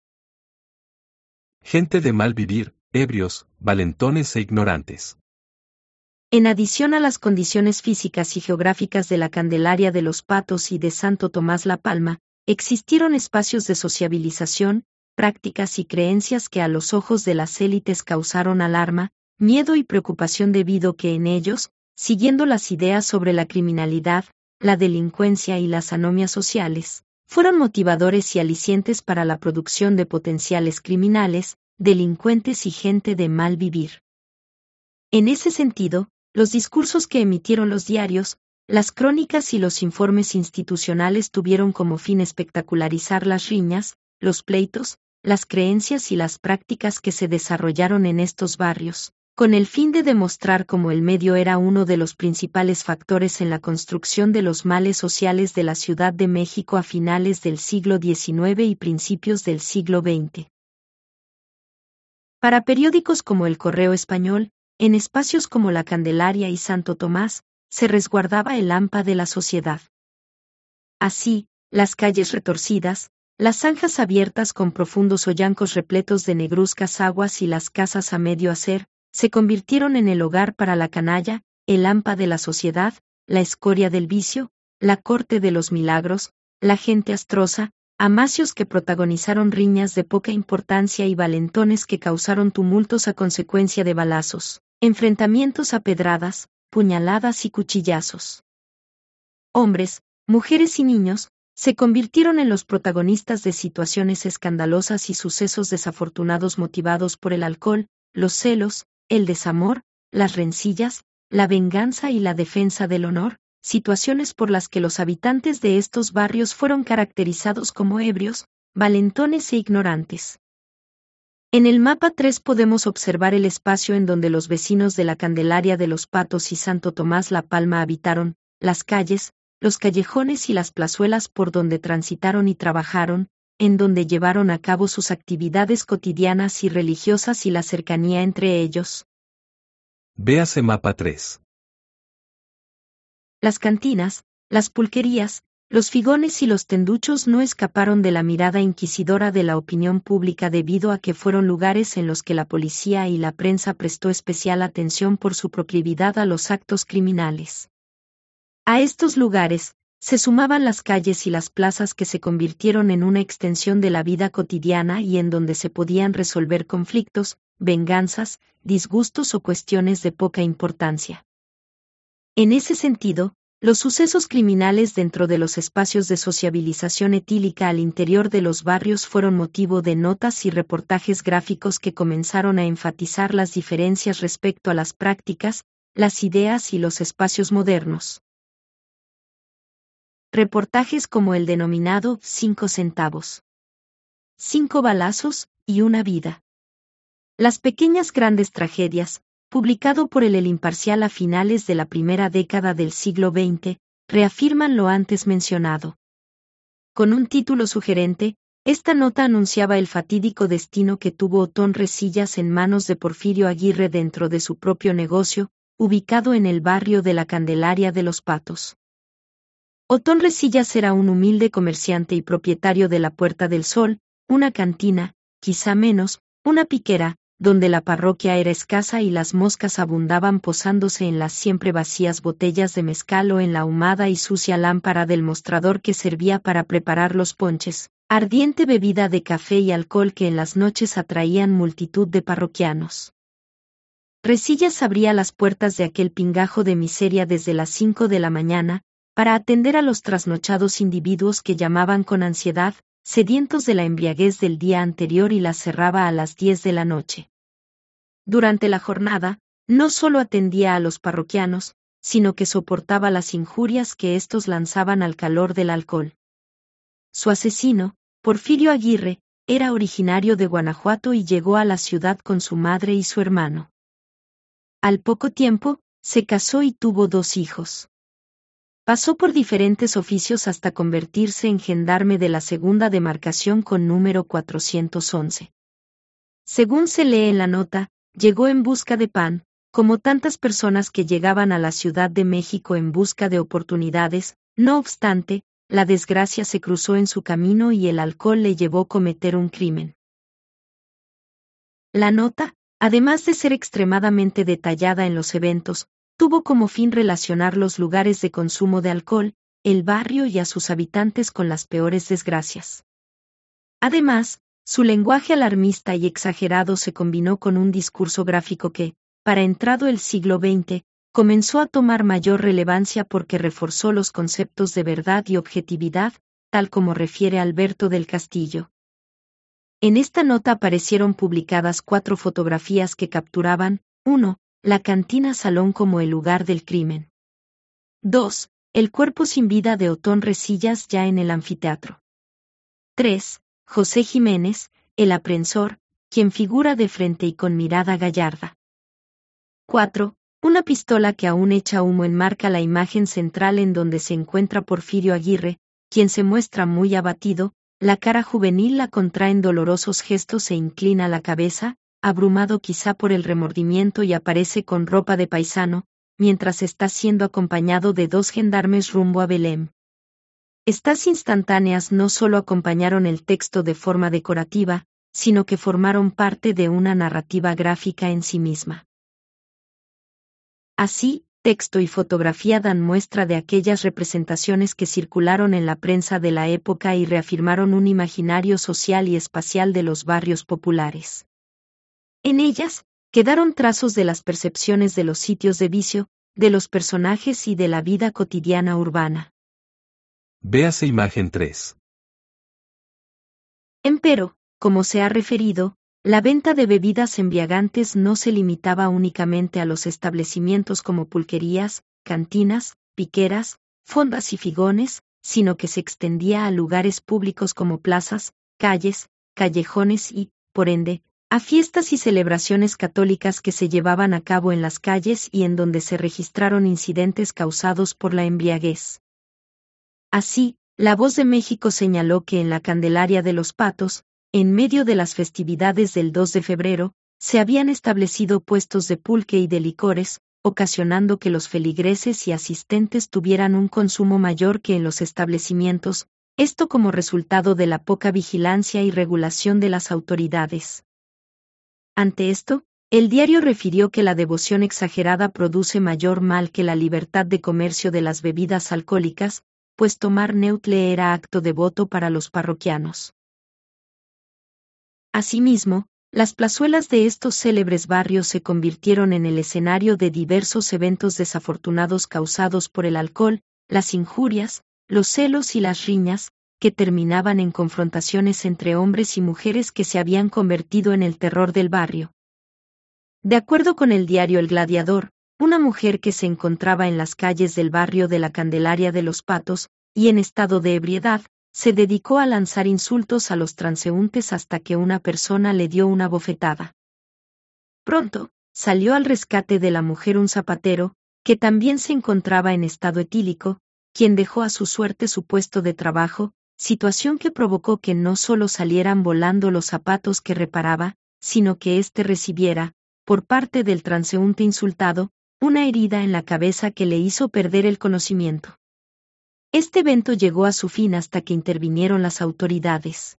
Gente de mal vivir, ebrios, valentones e ignorantes. En adición a las condiciones físicas y geográficas de la Candelaria de los Patos y de Santo Tomás La Palma, existieron espacios de sociabilización, prácticas y creencias que a los ojos de las élites causaron alarma, miedo y preocupación debido que en ellos, siguiendo las ideas sobre la criminalidad, la delincuencia y las anomias sociales, fueron motivadores y alicientes para la producción de potenciales criminales, delincuentes y gente de mal vivir. En ese sentido, los discursos que emitieron los diarios, las crónicas y los informes institucionales tuvieron como fin espectacularizar las riñas, los pleitos, las creencias y las prácticas que se desarrollaron en estos barrios, con el fin de demostrar cómo el medio era uno de los principales factores en la construcción de los males sociales de la Ciudad de México a finales del siglo diecinueve y principios del siglo veinte. Para periódicos como El Correo Español, en espacios como La Candelaria y Santo Tomás, se resguardaba el hampa de la sociedad. Así, las calles retorcidas, las zanjas abiertas con profundos hoyancos repletos de negruzcas aguas y las casas a medio hacer, se convirtieron en el hogar para la canalla, el hampa de la sociedad, la escoria del vicio, la corte de los milagros, la gente astrosa, amacios que protagonizaron riñas de poca importancia y valentones que causaron tumultos a consecuencia de balazos, enfrentamientos a pedradas, puñaladas y cuchillazos. Hombres, mujeres y niños, se convirtieron en los protagonistas de situaciones escandalosas y sucesos desafortunados motivados por el alcohol, los celos, el desamor, las rencillas, la venganza y la defensa del honor, situaciones por las que los habitantes de estos barrios fueron caracterizados como ebrios, valentones e ignorantes. En el mapa tres podemos observar el espacio en donde los vecinos de la Candelaria de los Patos y Santo Tomás La Palma habitaron, las calles, los callejones y las plazuelas por donde transitaron y trabajaron, en donde llevaron a cabo sus actividades cotidianas y religiosas y la cercanía entre ellos. Véase mapa tres. Las cantinas, las pulquerías, los figones y los tenduchos no escaparon de la mirada inquisidora de la opinión pública debido a que fueron lugares en los que la policía y la prensa prestó especial atención por su proclividad a los actos criminales. A estos lugares, se sumaban las calles y las plazas que se convirtieron en una extensión de la vida cotidiana y en donde se podían resolver conflictos, venganzas, disgustos o cuestiones de poca importancia. En ese sentido, los sucesos criminales dentro de los espacios de sociabilización etílica al interior de los barrios fueron motivo de notas y reportajes gráficos que comenzaron a enfatizar las diferencias respecto a las prácticas, las ideas y los espacios modernos. Reportajes como el denominado Cinco centavos. Cinco balazos y una vida. Las pequeñas grandes tragedias, publicado por el El Imparcial a finales de la primera década del siglo veinte, reafirman lo antes mencionado. Con un título sugerente, esta nota anunciaba el fatídico destino que tuvo Otón Resillas en manos de Porfirio Aguirre dentro de su propio negocio, ubicado en el barrio de la Candelaria de los Patos. Otón Resillas era un humilde comerciante y propietario de la Puerta del Sol, una cantina, quizá menos, una piquera, donde la parroquia era escasa y las moscas abundaban posándose en las siempre vacías botellas de mezcal o en la ahumada y sucia lámpara del mostrador que servía para preparar los ponches, ardiente bebida de café y alcohol que en las noches atraían multitud de parroquianos. Resillas abría las puertas de aquel pingajo de miseria desde las cinco de la mañana, para atender a los trasnochados individuos que llamaban con ansiedad, sedientos de la embriaguez del día anterior, y las cerraba a las diez de la noche. Durante la jornada, no solo atendía a los parroquianos, sino que soportaba las injurias que éstos lanzaban al calor del alcohol. Su asesino, Porfirio Aguirre, era originario de Guanajuato y llegó a la ciudad con su madre y su hermano. Al poco tiempo, se casó y tuvo dos hijos. Pasó por diferentes oficios hasta convertirse en gendarme de la segunda demarcación con número cuatrocientos once. Según se lee en la nota, llegó en busca de pan, como tantas personas que llegaban a la Ciudad de México en busca de oportunidades. No obstante, la desgracia se cruzó en su camino y el alcohol le llevó a cometer un crimen. La nota, además de ser extremadamente detallada en los eventos, tuvo como fin relacionar los lugares de consumo de alcohol, el barrio y a sus habitantes con las peores desgracias. Además, su lenguaje alarmista y exagerado se combinó con un discurso gráfico que, para entrado el siglo veinte, comenzó a tomar mayor relevancia porque reforzó los conceptos de verdad y objetividad, tal como refiere Alberto del Castillo. En esta nota aparecieron publicadas cuatro fotografías que capturaban: uno. La cantina Salón como el lugar del crimen. dos. El cuerpo sin vida de Otón Resillas ya en el anfiteatro. tres. José Jiménez, el aprensor, quien figura de frente y con mirada gallarda. cuatro. Una pistola que aún echa humo enmarca la imagen central en donde se encuentra Porfirio Aguirre, quien se muestra muy abatido, la cara juvenil la contrae en dolorosos gestos e inclina la cabeza, abrumado quizá por el remordimiento, y aparece con ropa de paisano, mientras está siendo acompañado de dos gendarmes rumbo a Belém. Estas instantáneas no solo acompañaron el texto de forma decorativa, sino que formaron parte de una narrativa gráfica en sí misma. Así, texto y fotografía dan muestra de aquellas representaciones que circularon en la prensa de la época y reafirmaron un imaginario social y espacial de los barrios populares. En ellas, quedaron trazos de las percepciones de los sitios de vicio, de los personajes y de la vida cotidiana urbana. Véase imagen tres. Empero, como se ha referido, la venta de bebidas embriagantes no se limitaba únicamente a los establecimientos como pulquerías, cantinas, piqueras, fondas y figones, sino que se extendía a lugares públicos como plazas, calles, callejones y, por ende, a fiestas y celebraciones católicas que se llevaban a cabo en las calles y en donde se registraron incidentes causados por la embriaguez. Así, La Voz de México señaló que en la Candelaria de los Patos, en medio de las festividades del dos de febrero, se habían establecido puestos de pulque y de licores, ocasionando que los feligreses y asistentes tuvieran un consumo mayor que en los establecimientos, esto como resultado de la poca vigilancia y regulación de las autoridades. Ante esto, el diario refirió que la devoción exagerada produce mayor mal que la libertad de comercio de las bebidas alcohólicas, pues tomar neutle era acto devoto para los parroquianos. Asimismo, las plazuelas de estos célebres barrios se convirtieron en el escenario de diversos eventos desafortunados causados por el alcohol, las injurias, los celos y las riñas, que terminaban en confrontaciones entre hombres y mujeres que se habían convertido en el terror del barrio. De acuerdo con el diario El Gladiador, una mujer que se encontraba en las calles del barrio de la Candelaria de los Patos, y en estado de ebriedad, se dedicó a lanzar insultos a los transeúntes hasta que una persona le dio una bofetada. Pronto, salió al rescate de la mujer un zapatero, que también se encontraba en estado etílico, quien dejó a su suerte su puesto de trabajo, situación que provocó que no solo salieran volando los zapatos que reparaba, sino que éste recibiera, por parte del transeúnte insultado, una herida en la cabeza que le hizo perder el conocimiento. Este evento llegó a su fin hasta que intervinieron las autoridades.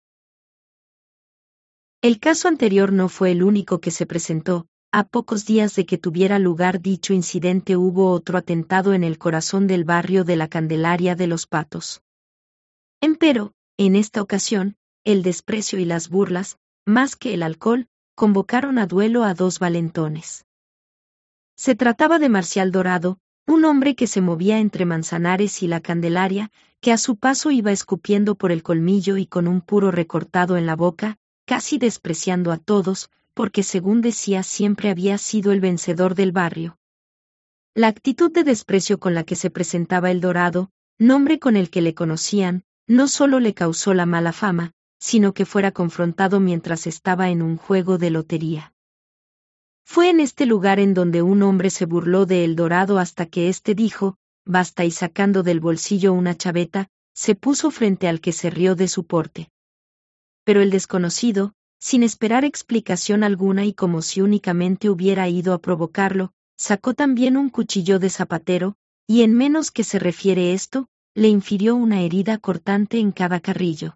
El caso anterior no fue el único que se presentó. A pocos días de que tuviera lugar dicho incidente hubo otro atentado en el corazón del barrio de la Candelaria de los Patos. Empero, en esta ocasión, el desprecio y las burlas, más que el alcohol, convocaron a duelo a dos valentones. Se trataba de Marcial Dorado, Un hombre que se movía entre Manzanares y la Candelaria, que a su paso iba escupiendo por el colmillo y con un puro recortado en la boca, casi despreciando a todos, porque según decía siempre había sido el vencedor del barrio. La actitud de desprecio con la que se presentaba El Dorado, nombre con el que le conocían, no solo le causó la mala fama, sino que fuera confrontado mientras estaba en un juego de lotería. Fue en este lugar en donde un hombre se burló de El Dorado hasta que éste dijo, basta, y sacando del bolsillo una chaveta, se puso frente al que se rió de su porte. Pero el desconocido, sin esperar explicación alguna y como si únicamente hubiera ido a provocarlo, sacó también un cuchillo de zapatero, y en menos que se refiere esto, le infirió una herida cortante en cada carrillo.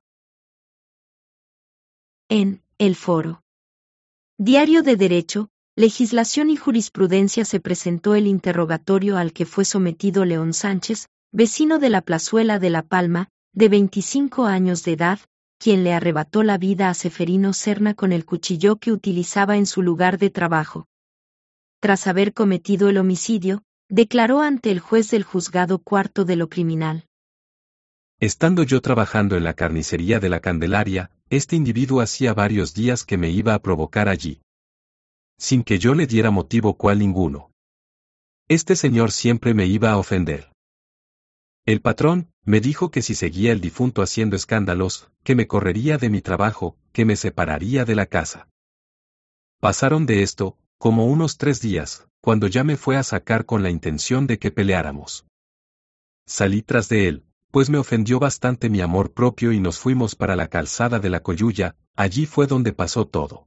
En El Foro. Diario de Derecho, Legislación y Jurisprudencia se presentó el interrogatorio al que fue sometido León Sánchez, vecino de la Plazuela de La Palma, de veinticinco años de edad, quien le arrebató la vida a Ceferino Serna con el cuchillo que utilizaba en su lugar de trabajo. Tras haber cometido el homicidio, declaró ante el juez del juzgado cuarto de lo criminal. Estando yo trabajando en la carnicería de la Candelaria, este individuo hacía varios días que me iba a provocar allí, sin que yo le diera motivo cual ninguno. Este señor siempre me iba a ofender. El patrón me dijo que si seguía el difunto haciendo escándalos, que me correría de mi trabajo, que me separaría de la casa. Pasaron de esto, como unos tres días, cuando ya me fue a sacar con la intención de que peleáramos. Salí tras de él, pues me ofendió bastante mi amor propio y nos fuimos para la calzada de la Coyulla, allí fue donde pasó todo.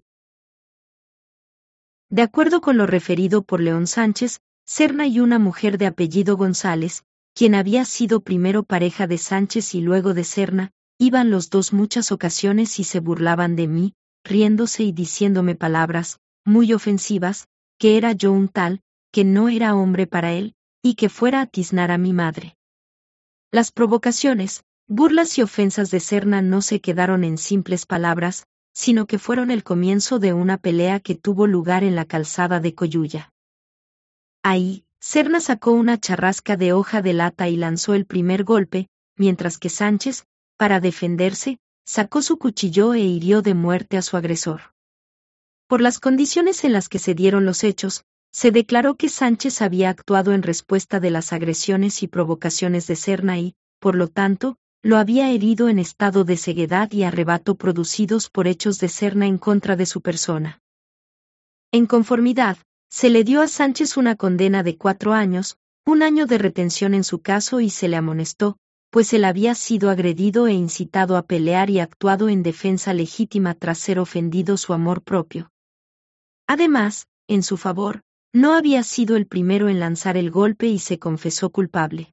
De acuerdo con lo referido por León Sánchez, Serna y una mujer de apellido González, quien había sido primero pareja de Sánchez y luego de Serna, iban los dos muchas ocasiones y se burlaban de mí, riéndose y diciéndome palabras, muy ofensivas, que era yo un tal, que no era hombre para él, y que fuera a tiznar a mi madre. Las provocaciones, burlas y ofensas de Serna no se quedaron en simples palabras, sino que fueron el comienzo de una pelea que tuvo lugar en la calzada de Coyulla. Ahí, Serna sacó una charrasca de hoja de lata y lanzó el primer golpe, mientras que Sánchez, para defenderse, sacó su cuchillo e hirió de muerte a su agresor. Por las condiciones en las que se dieron los hechos, se declaró que Sánchez había actuado en respuesta de las agresiones y provocaciones de Serna y, por lo tanto, lo había herido en estado de ceguedad y arrebato producidos por hechos de Serna en contra de su persona. En conformidad, se le dio a Sánchez una condena de cuatro años, un año de retención en su caso y se le amonestó, pues él había sido agredido e incitado a pelear y actuado en defensa legítima tras ser ofendido su amor propio. Además, en su favor, no había sido el primero en lanzar el golpe y se confesó culpable.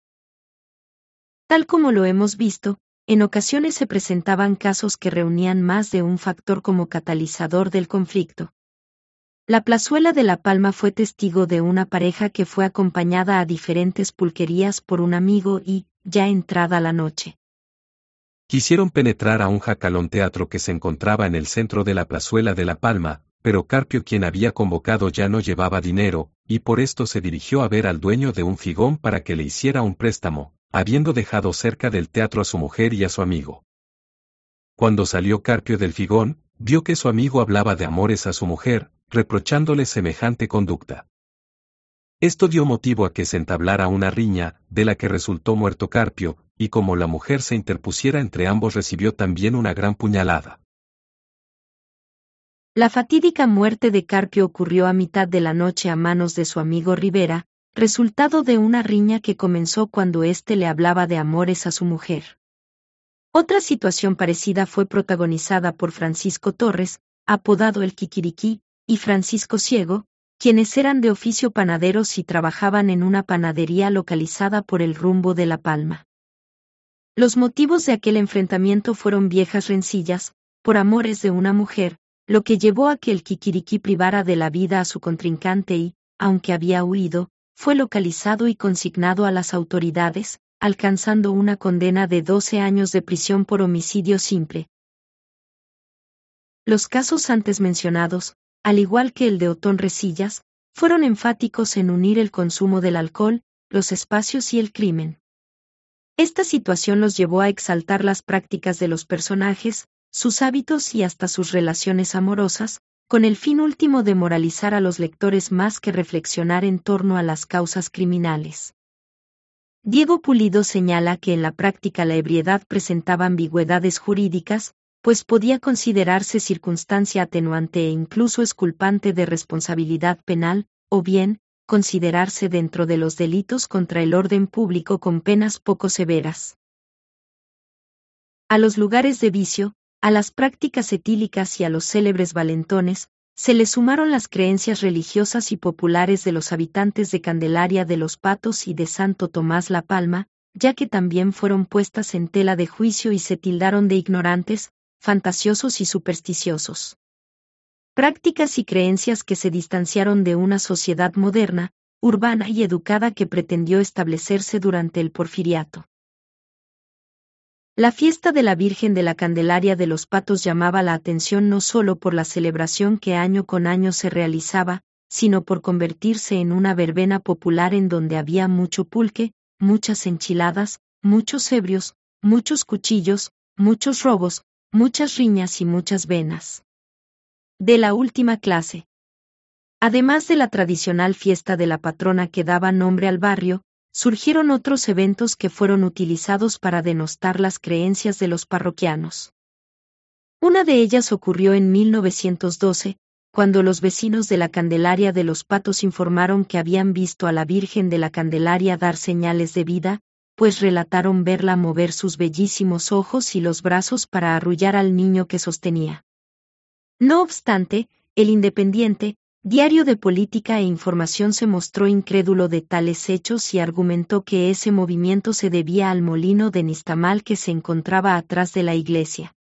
Tal como lo hemos visto, en ocasiones se presentaban casos que reunían más de un factor como catalizador del conflicto. La Plazuela de La Palma fue testigo de una pareja que fue acompañada a diferentes pulquerías por un amigo y, ya entrada la noche, quisieron penetrar a un jacalón teatro que se encontraba en el centro de la Plazuela de La Palma, pero Carpio, quien había convocado, ya no llevaba dinero, y por esto se dirigió a ver al dueño de un figón para que le hiciera un préstamo, habiendo dejado cerca del teatro a su mujer y a su amigo. Cuando salió Carpio del figón, vio que su amigo hablaba de amores a su mujer, reprochándole semejante conducta. Esto dio motivo a que se entablara una riña, de la que resultó muerto Carpio, y como la mujer se interpusiera entre ambos recibió también una gran puñalada. La fatídica muerte de Carpio ocurrió a mitad de la noche a manos de su amigo Rivera, resultado de una riña que comenzó cuando éste le hablaba de amores a su mujer. Otra situación parecida fue protagonizada por Francisco Torres, apodado el Kikiriquí, y Francisco Ciego, quienes eran de oficio panaderos y trabajaban en una panadería localizada por el rumbo de La Palma. Los motivos de aquel enfrentamiento fueron viejas rencillas, por amores de una mujer, lo que llevó a que el Kikiriquí privara de la vida a su contrincante y, aunque había huido, fue localizado y consignado a las autoridades, alcanzando una condena de doce años de prisión por homicidio simple. Los casos antes mencionados, al igual que el de Otón Resillas, fueron enfáticos en unir el consumo del alcohol, los espacios y el crimen. Esta situación los llevó a exaltar las prácticas de los personajes, sus hábitos y hasta sus relaciones amorosas, con el fin último de moralizar a los lectores más que reflexionar en torno a las causas criminales. Diego Pulido señala que en la práctica la ebriedad presentaba ambigüedades jurídicas, pues podía considerarse circunstancia atenuante e incluso exculpante de responsabilidad penal, o bien, considerarse dentro de los delitos contra el orden público con penas poco severas. A los lugares de vicio, a las prácticas etílicas y a los célebres valentones, se le sumaron las creencias religiosas y populares de los habitantes de Candelaria de los Patos y de Santo Tomás La Palma, ya que también fueron puestas en tela de juicio y se tildaron de ignorantes, fantasiosos y supersticiosos. Prácticas y creencias que se distanciaron de una sociedad moderna, urbana y educada que pretendió establecerse durante el Porfiriato. La fiesta de la Virgen de la Candelaria de los Patos llamaba la atención no solo por la celebración que año con año se realizaba, sino por convertirse en una verbena popular en donde había mucho pulque, muchas enchiladas, muchos ebrios, muchos cuchillos, muchos robos, muchas riñas y muchas venas. De la última clase. Además de la tradicional fiesta de la patrona que daba nombre al barrio, surgieron otros eventos que fueron utilizados para denostar las creencias de los parroquianos. Una de ellas ocurrió en mil novecientos doce, cuando los vecinos de la Candelaria de los Patos informaron que habían visto a la Virgen de la Candelaria dar señales de vida, pues relataron verla mover sus bellísimos ojos y los brazos para arrullar al niño que sostenía. No obstante, el Independiente, diario de política e información, se mostró incrédulo de tales hechos y argumentó que ese movimiento se debía al molino de Niztamal que se encontraba atrás de la iglesia.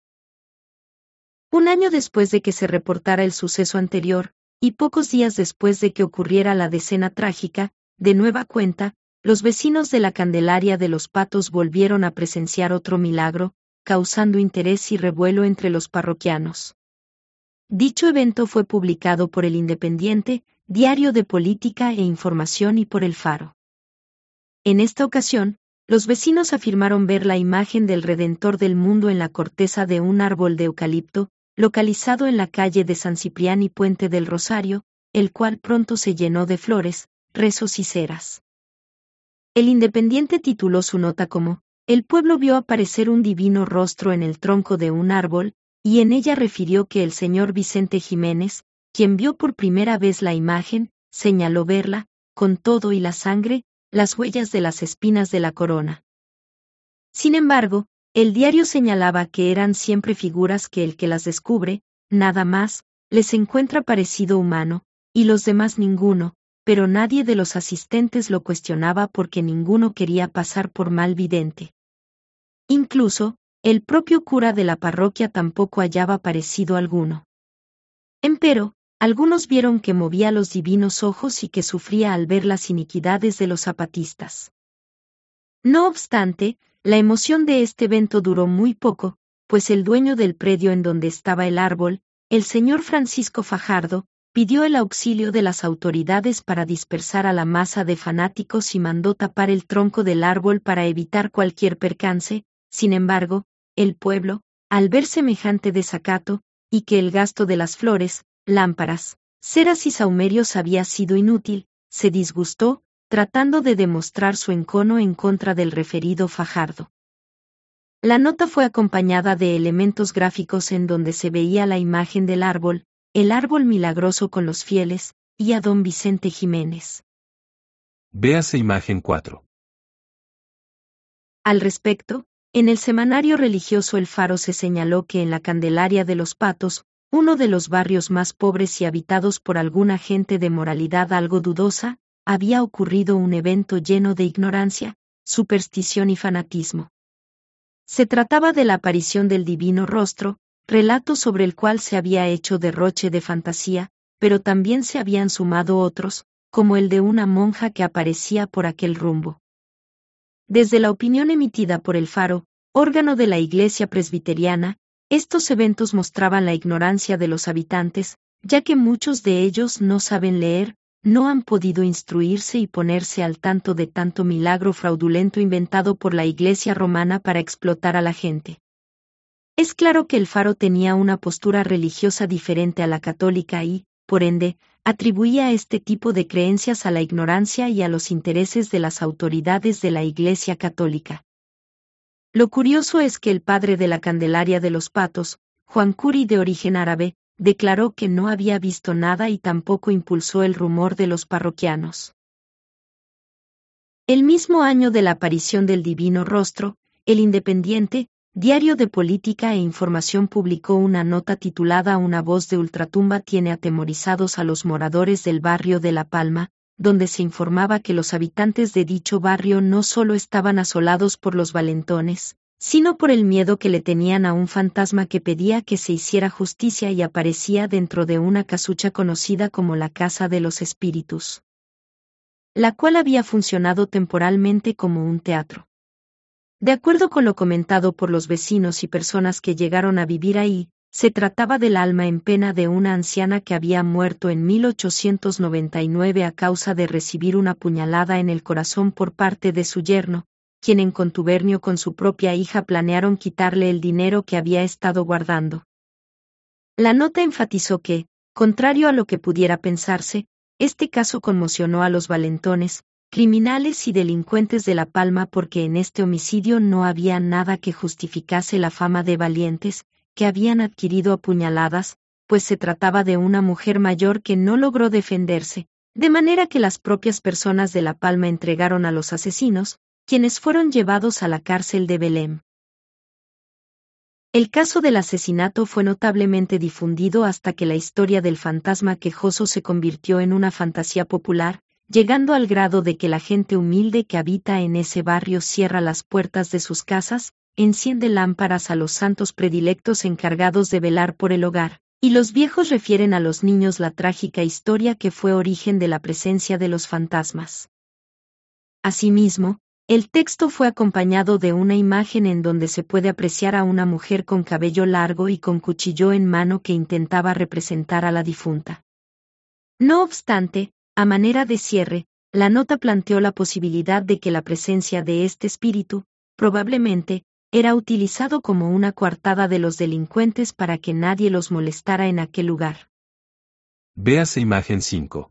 Un año después de que se reportara el suceso anterior, y pocos días después de que ocurriera la decena trágica, de nueva cuenta, los vecinos de la Candelaria de los Patos volvieron a presenciar otro milagro, causando interés y revuelo entre los parroquianos. Dicho evento fue publicado por El Independiente, diario de política e información, y por El Faro. En esta ocasión, los vecinos afirmaron ver la imagen del Redentor del mundo en la corteza de un árbol de eucalipto, localizado en la calle de San Ciprián y Puente del Rosario, el cual pronto se llenó de flores, rezos y ceras. El Independiente tituló su nota como «El pueblo vio aparecer un divino rostro en el tronco de un árbol», y en ella refirió que el señor Vicente Jiménez, quien vio por primera vez la imagen, señaló verla, con todo y la sangre, las huellas de las espinas de la corona. Sin embargo, el diario señalaba que eran siempre figuras que el que las descubre, nada más, les encuentra parecido humano, y los demás ninguno, pero nadie de los asistentes lo cuestionaba porque ninguno quería pasar por mal vidente. Incluso, el propio cura de la parroquia tampoco hallaba parecido alguno. Empero, algunos vieron que movía los divinos ojos y que sufría al ver las iniquidades de los zapatistas. No obstante, la emoción de este evento duró muy poco, pues el dueño del predio en donde estaba el árbol, el señor Francisco Fajardo, pidió el auxilio de las autoridades para dispersar a la masa de fanáticos y mandó tapar el tronco del árbol para evitar cualquier percance. Sin embargo, el pueblo, al ver semejante desacato, y que el gasto de las flores, lámparas, ceras y sahumerios había sido inútil, se disgustó, tratando de demostrar su encono en contra del referido Fajardo. La nota fue acompañada de elementos gráficos en donde se veía la imagen del árbol, el árbol milagroso con los fieles, y a don Vicente Jiménez. Véase imagen cuatro. Al respecto, en el semanario religioso El Faro se señaló que en la Candelaria de los Patos, uno de los barrios más pobres y habitados por alguna gente de moralidad algo dudosa, había ocurrido un evento lleno de ignorancia, superstición y fanatismo. Se trataba de la aparición del divino rostro, relato sobre el cual se había hecho derroche de fantasía, pero también se habían sumado otros, como el de una monja que aparecía por aquel rumbo. Desde la opinión emitida por El Faro, órgano de la Iglesia presbiteriana, estos eventos mostraban la ignorancia de los habitantes, ya que muchos de ellos no saben leer, no han podido instruirse y ponerse al tanto de tanto milagro fraudulento inventado por la Iglesia romana para explotar a la gente. Es claro que el Faro tenía una postura religiosa diferente a la católica y, por ende, atribuía este tipo de creencias a la ignorancia y a los intereses de las autoridades de la Iglesia católica. Lo curioso es que el padre de la Candelaria de los Patos, Juan Curi, de origen árabe, declaró que no había visto nada y tampoco impulsó el rumor de los parroquianos. El mismo año de la aparición del Divino Rostro, El Independiente, diario de política e información, publicó una nota titulada Una voz de ultratumba tiene atemorizados a los moradores del barrio de La Palma, donde se informaba que los habitantes de dicho barrio no solo estaban asolados por los valentones, sino por el miedo que le tenían a un fantasma que pedía que se hiciera justicia y aparecía dentro de una casucha conocida como la Casa de los Espíritus, la cual había funcionado temporalmente como un teatro. De acuerdo con lo comentado por los vecinos y personas que llegaron a vivir ahí, se trataba del alma en pena de una anciana que había muerto en mil ochocientos noventa y nueve a causa de recibir una puñalada en el corazón por parte de su yerno, quien en contubernio con su propia hija planearon quitarle el dinero que había estado guardando. La nota enfatizó que, contrario a lo que pudiera pensarse, este caso conmocionó a los valentones, criminales y delincuentes de La Palma, porque en este homicidio no había nada que justificase la fama de valientes que habían adquirido a puñaladas, pues se trataba de una mujer mayor que no logró defenderse, de manera que las propias personas de La Palma entregaron a los asesinos, quienes fueron llevados a la cárcel de Belém. El caso del asesinato fue notablemente difundido hasta que la historia del fantasma quejoso se convirtió en una fantasía popular, llegando al grado de que la gente humilde que habita en ese barrio cierra las puertas de sus casas, enciende lámparas a los santos predilectos encargados de velar por el hogar, y los viejos refieren a los niños la trágica historia que fue origen de la presencia de los fantasmas. Asimismo, el texto fue acompañado de una imagen en donde se puede apreciar a una mujer con cabello largo y con cuchillo en mano que intentaba representar a la difunta. No obstante, a manera de cierre, la nota planteó la posibilidad de que la presencia de este espíritu, probablemente, era utilizado como una coartada de los delincuentes para que nadie los molestara en aquel lugar. Véase imagen cinco.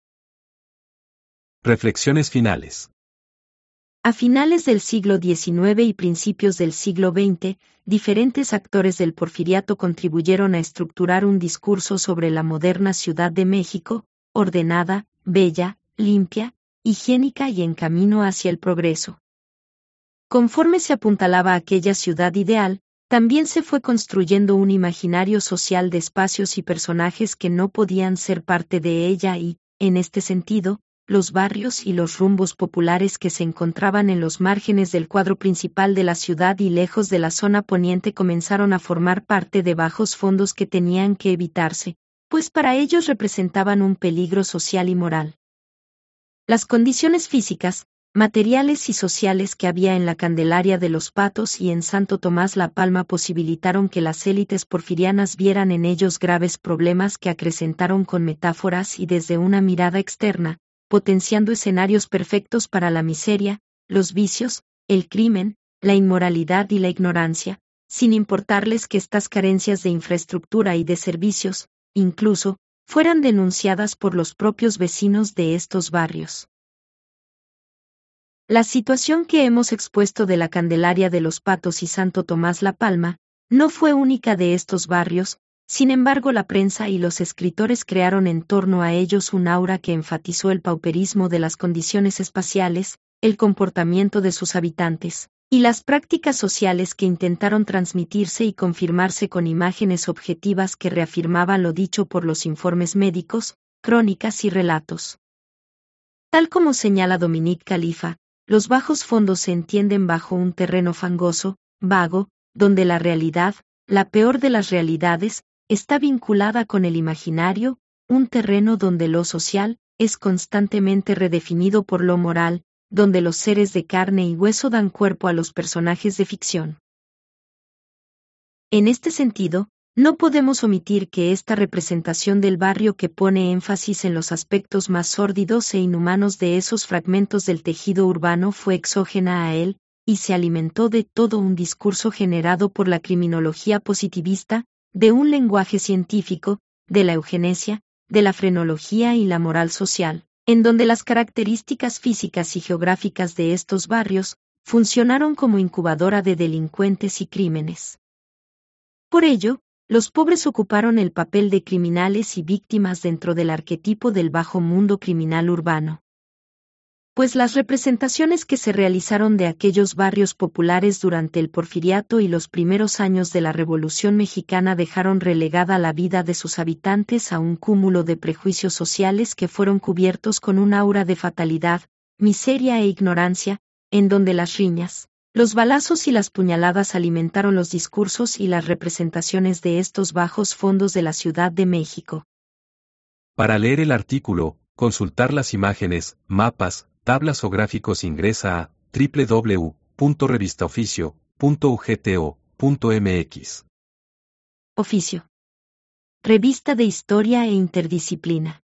Reflexiones finales. A finales del siglo diecinueve y principios del siglo veinte, diferentes actores del porfiriato contribuyeron a estructurar un discurso sobre la moderna Ciudad de México, ordenada, bella, limpia, higiénica y en camino hacia el progreso. Conforme se apuntalaba a aquella ciudad ideal, también se fue construyendo un imaginario social de espacios y personajes que no podían ser parte de ella y, en este sentido, los barrios y los rumbos populares que se encontraban en los márgenes del cuadro principal de la ciudad y lejos de la zona poniente comenzaron a formar parte de bajos fondos que tenían que evitarse, pues para ellos representaban un peligro social y moral. Las condiciones físicas, materiales y sociales que había en la Candelaria de los Patos y en Santo Tomás La Palma posibilitaron que las élites porfirianas vieran en ellos graves problemas que acrecentaron con metáforas y desde una mirada externa, potenciando escenarios perfectos para la miseria, los vicios, el crimen, la inmoralidad y la ignorancia, sin importarles que estas carencias de infraestructura y de servicios, incluso, fueran denunciadas por los propios vecinos de estos barrios. La situación que hemos expuesto de la Candelaria de los Patos y Santo Tomás La Palma, no fue única de estos barrios. Sin embargo, la prensa y los escritores crearon en torno a ellos un aura que enfatizó el pauperismo de las condiciones espaciales, el comportamiento de sus habitantes, y las prácticas sociales que intentaron transmitirse y confirmarse con imágenes objetivas que reafirmaban lo dicho por los informes médicos, crónicas y relatos. Tal como señala Dominique Khalifa, los bajos fondos se entienden bajo un terreno fangoso, vago, donde la realidad, la peor de las realidades, está vinculada con el imaginario, un terreno donde lo social es constantemente redefinido por lo moral, donde los seres de carne y hueso dan cuerpo a los personajes de ficción. En este sentido, No podemos omitir que esta representación del barrio que pone énfasis en los aspectos más sórdidos e inhumanos de esos fragmentos del tejido urbano fue exógena a él, y se alimentó de todo un discurso generado por la criminología positivista, de un lenguaje científico, de la eugenesia, de la frenología y la moral social, en donde las características físicas y geográficas de estos barrios funcionaron como incubadora de delincuentes y crímenes. Por ello, los pobres ocuparon el papel de criminales y víctimas dentro del arquetipo del bajo mundo criminal urbano. Pues las representaciones que se realizaron de aquellos barrios populares durante el Porfiriato y los primeros años de la Revolución Mexicana dejaron relegada la vida de sus habitantes a un cúmulo de prejuicios sociales que fueron cubiertos con un aura de fatalidad, miseria e ignorancia, en donde las riñas, los balazos y las puñaladas alimentaron los discursos y las representaciones de estos bajos fondos de la Ciudad de México. Para leer el artículo, consultar las imágenes, mapas, tablas o gráficos ingresa a doble u doble u doble u punto revistaoficio punto u g t o punto m x. Oficio. Revista de Historia e Interdisciplina.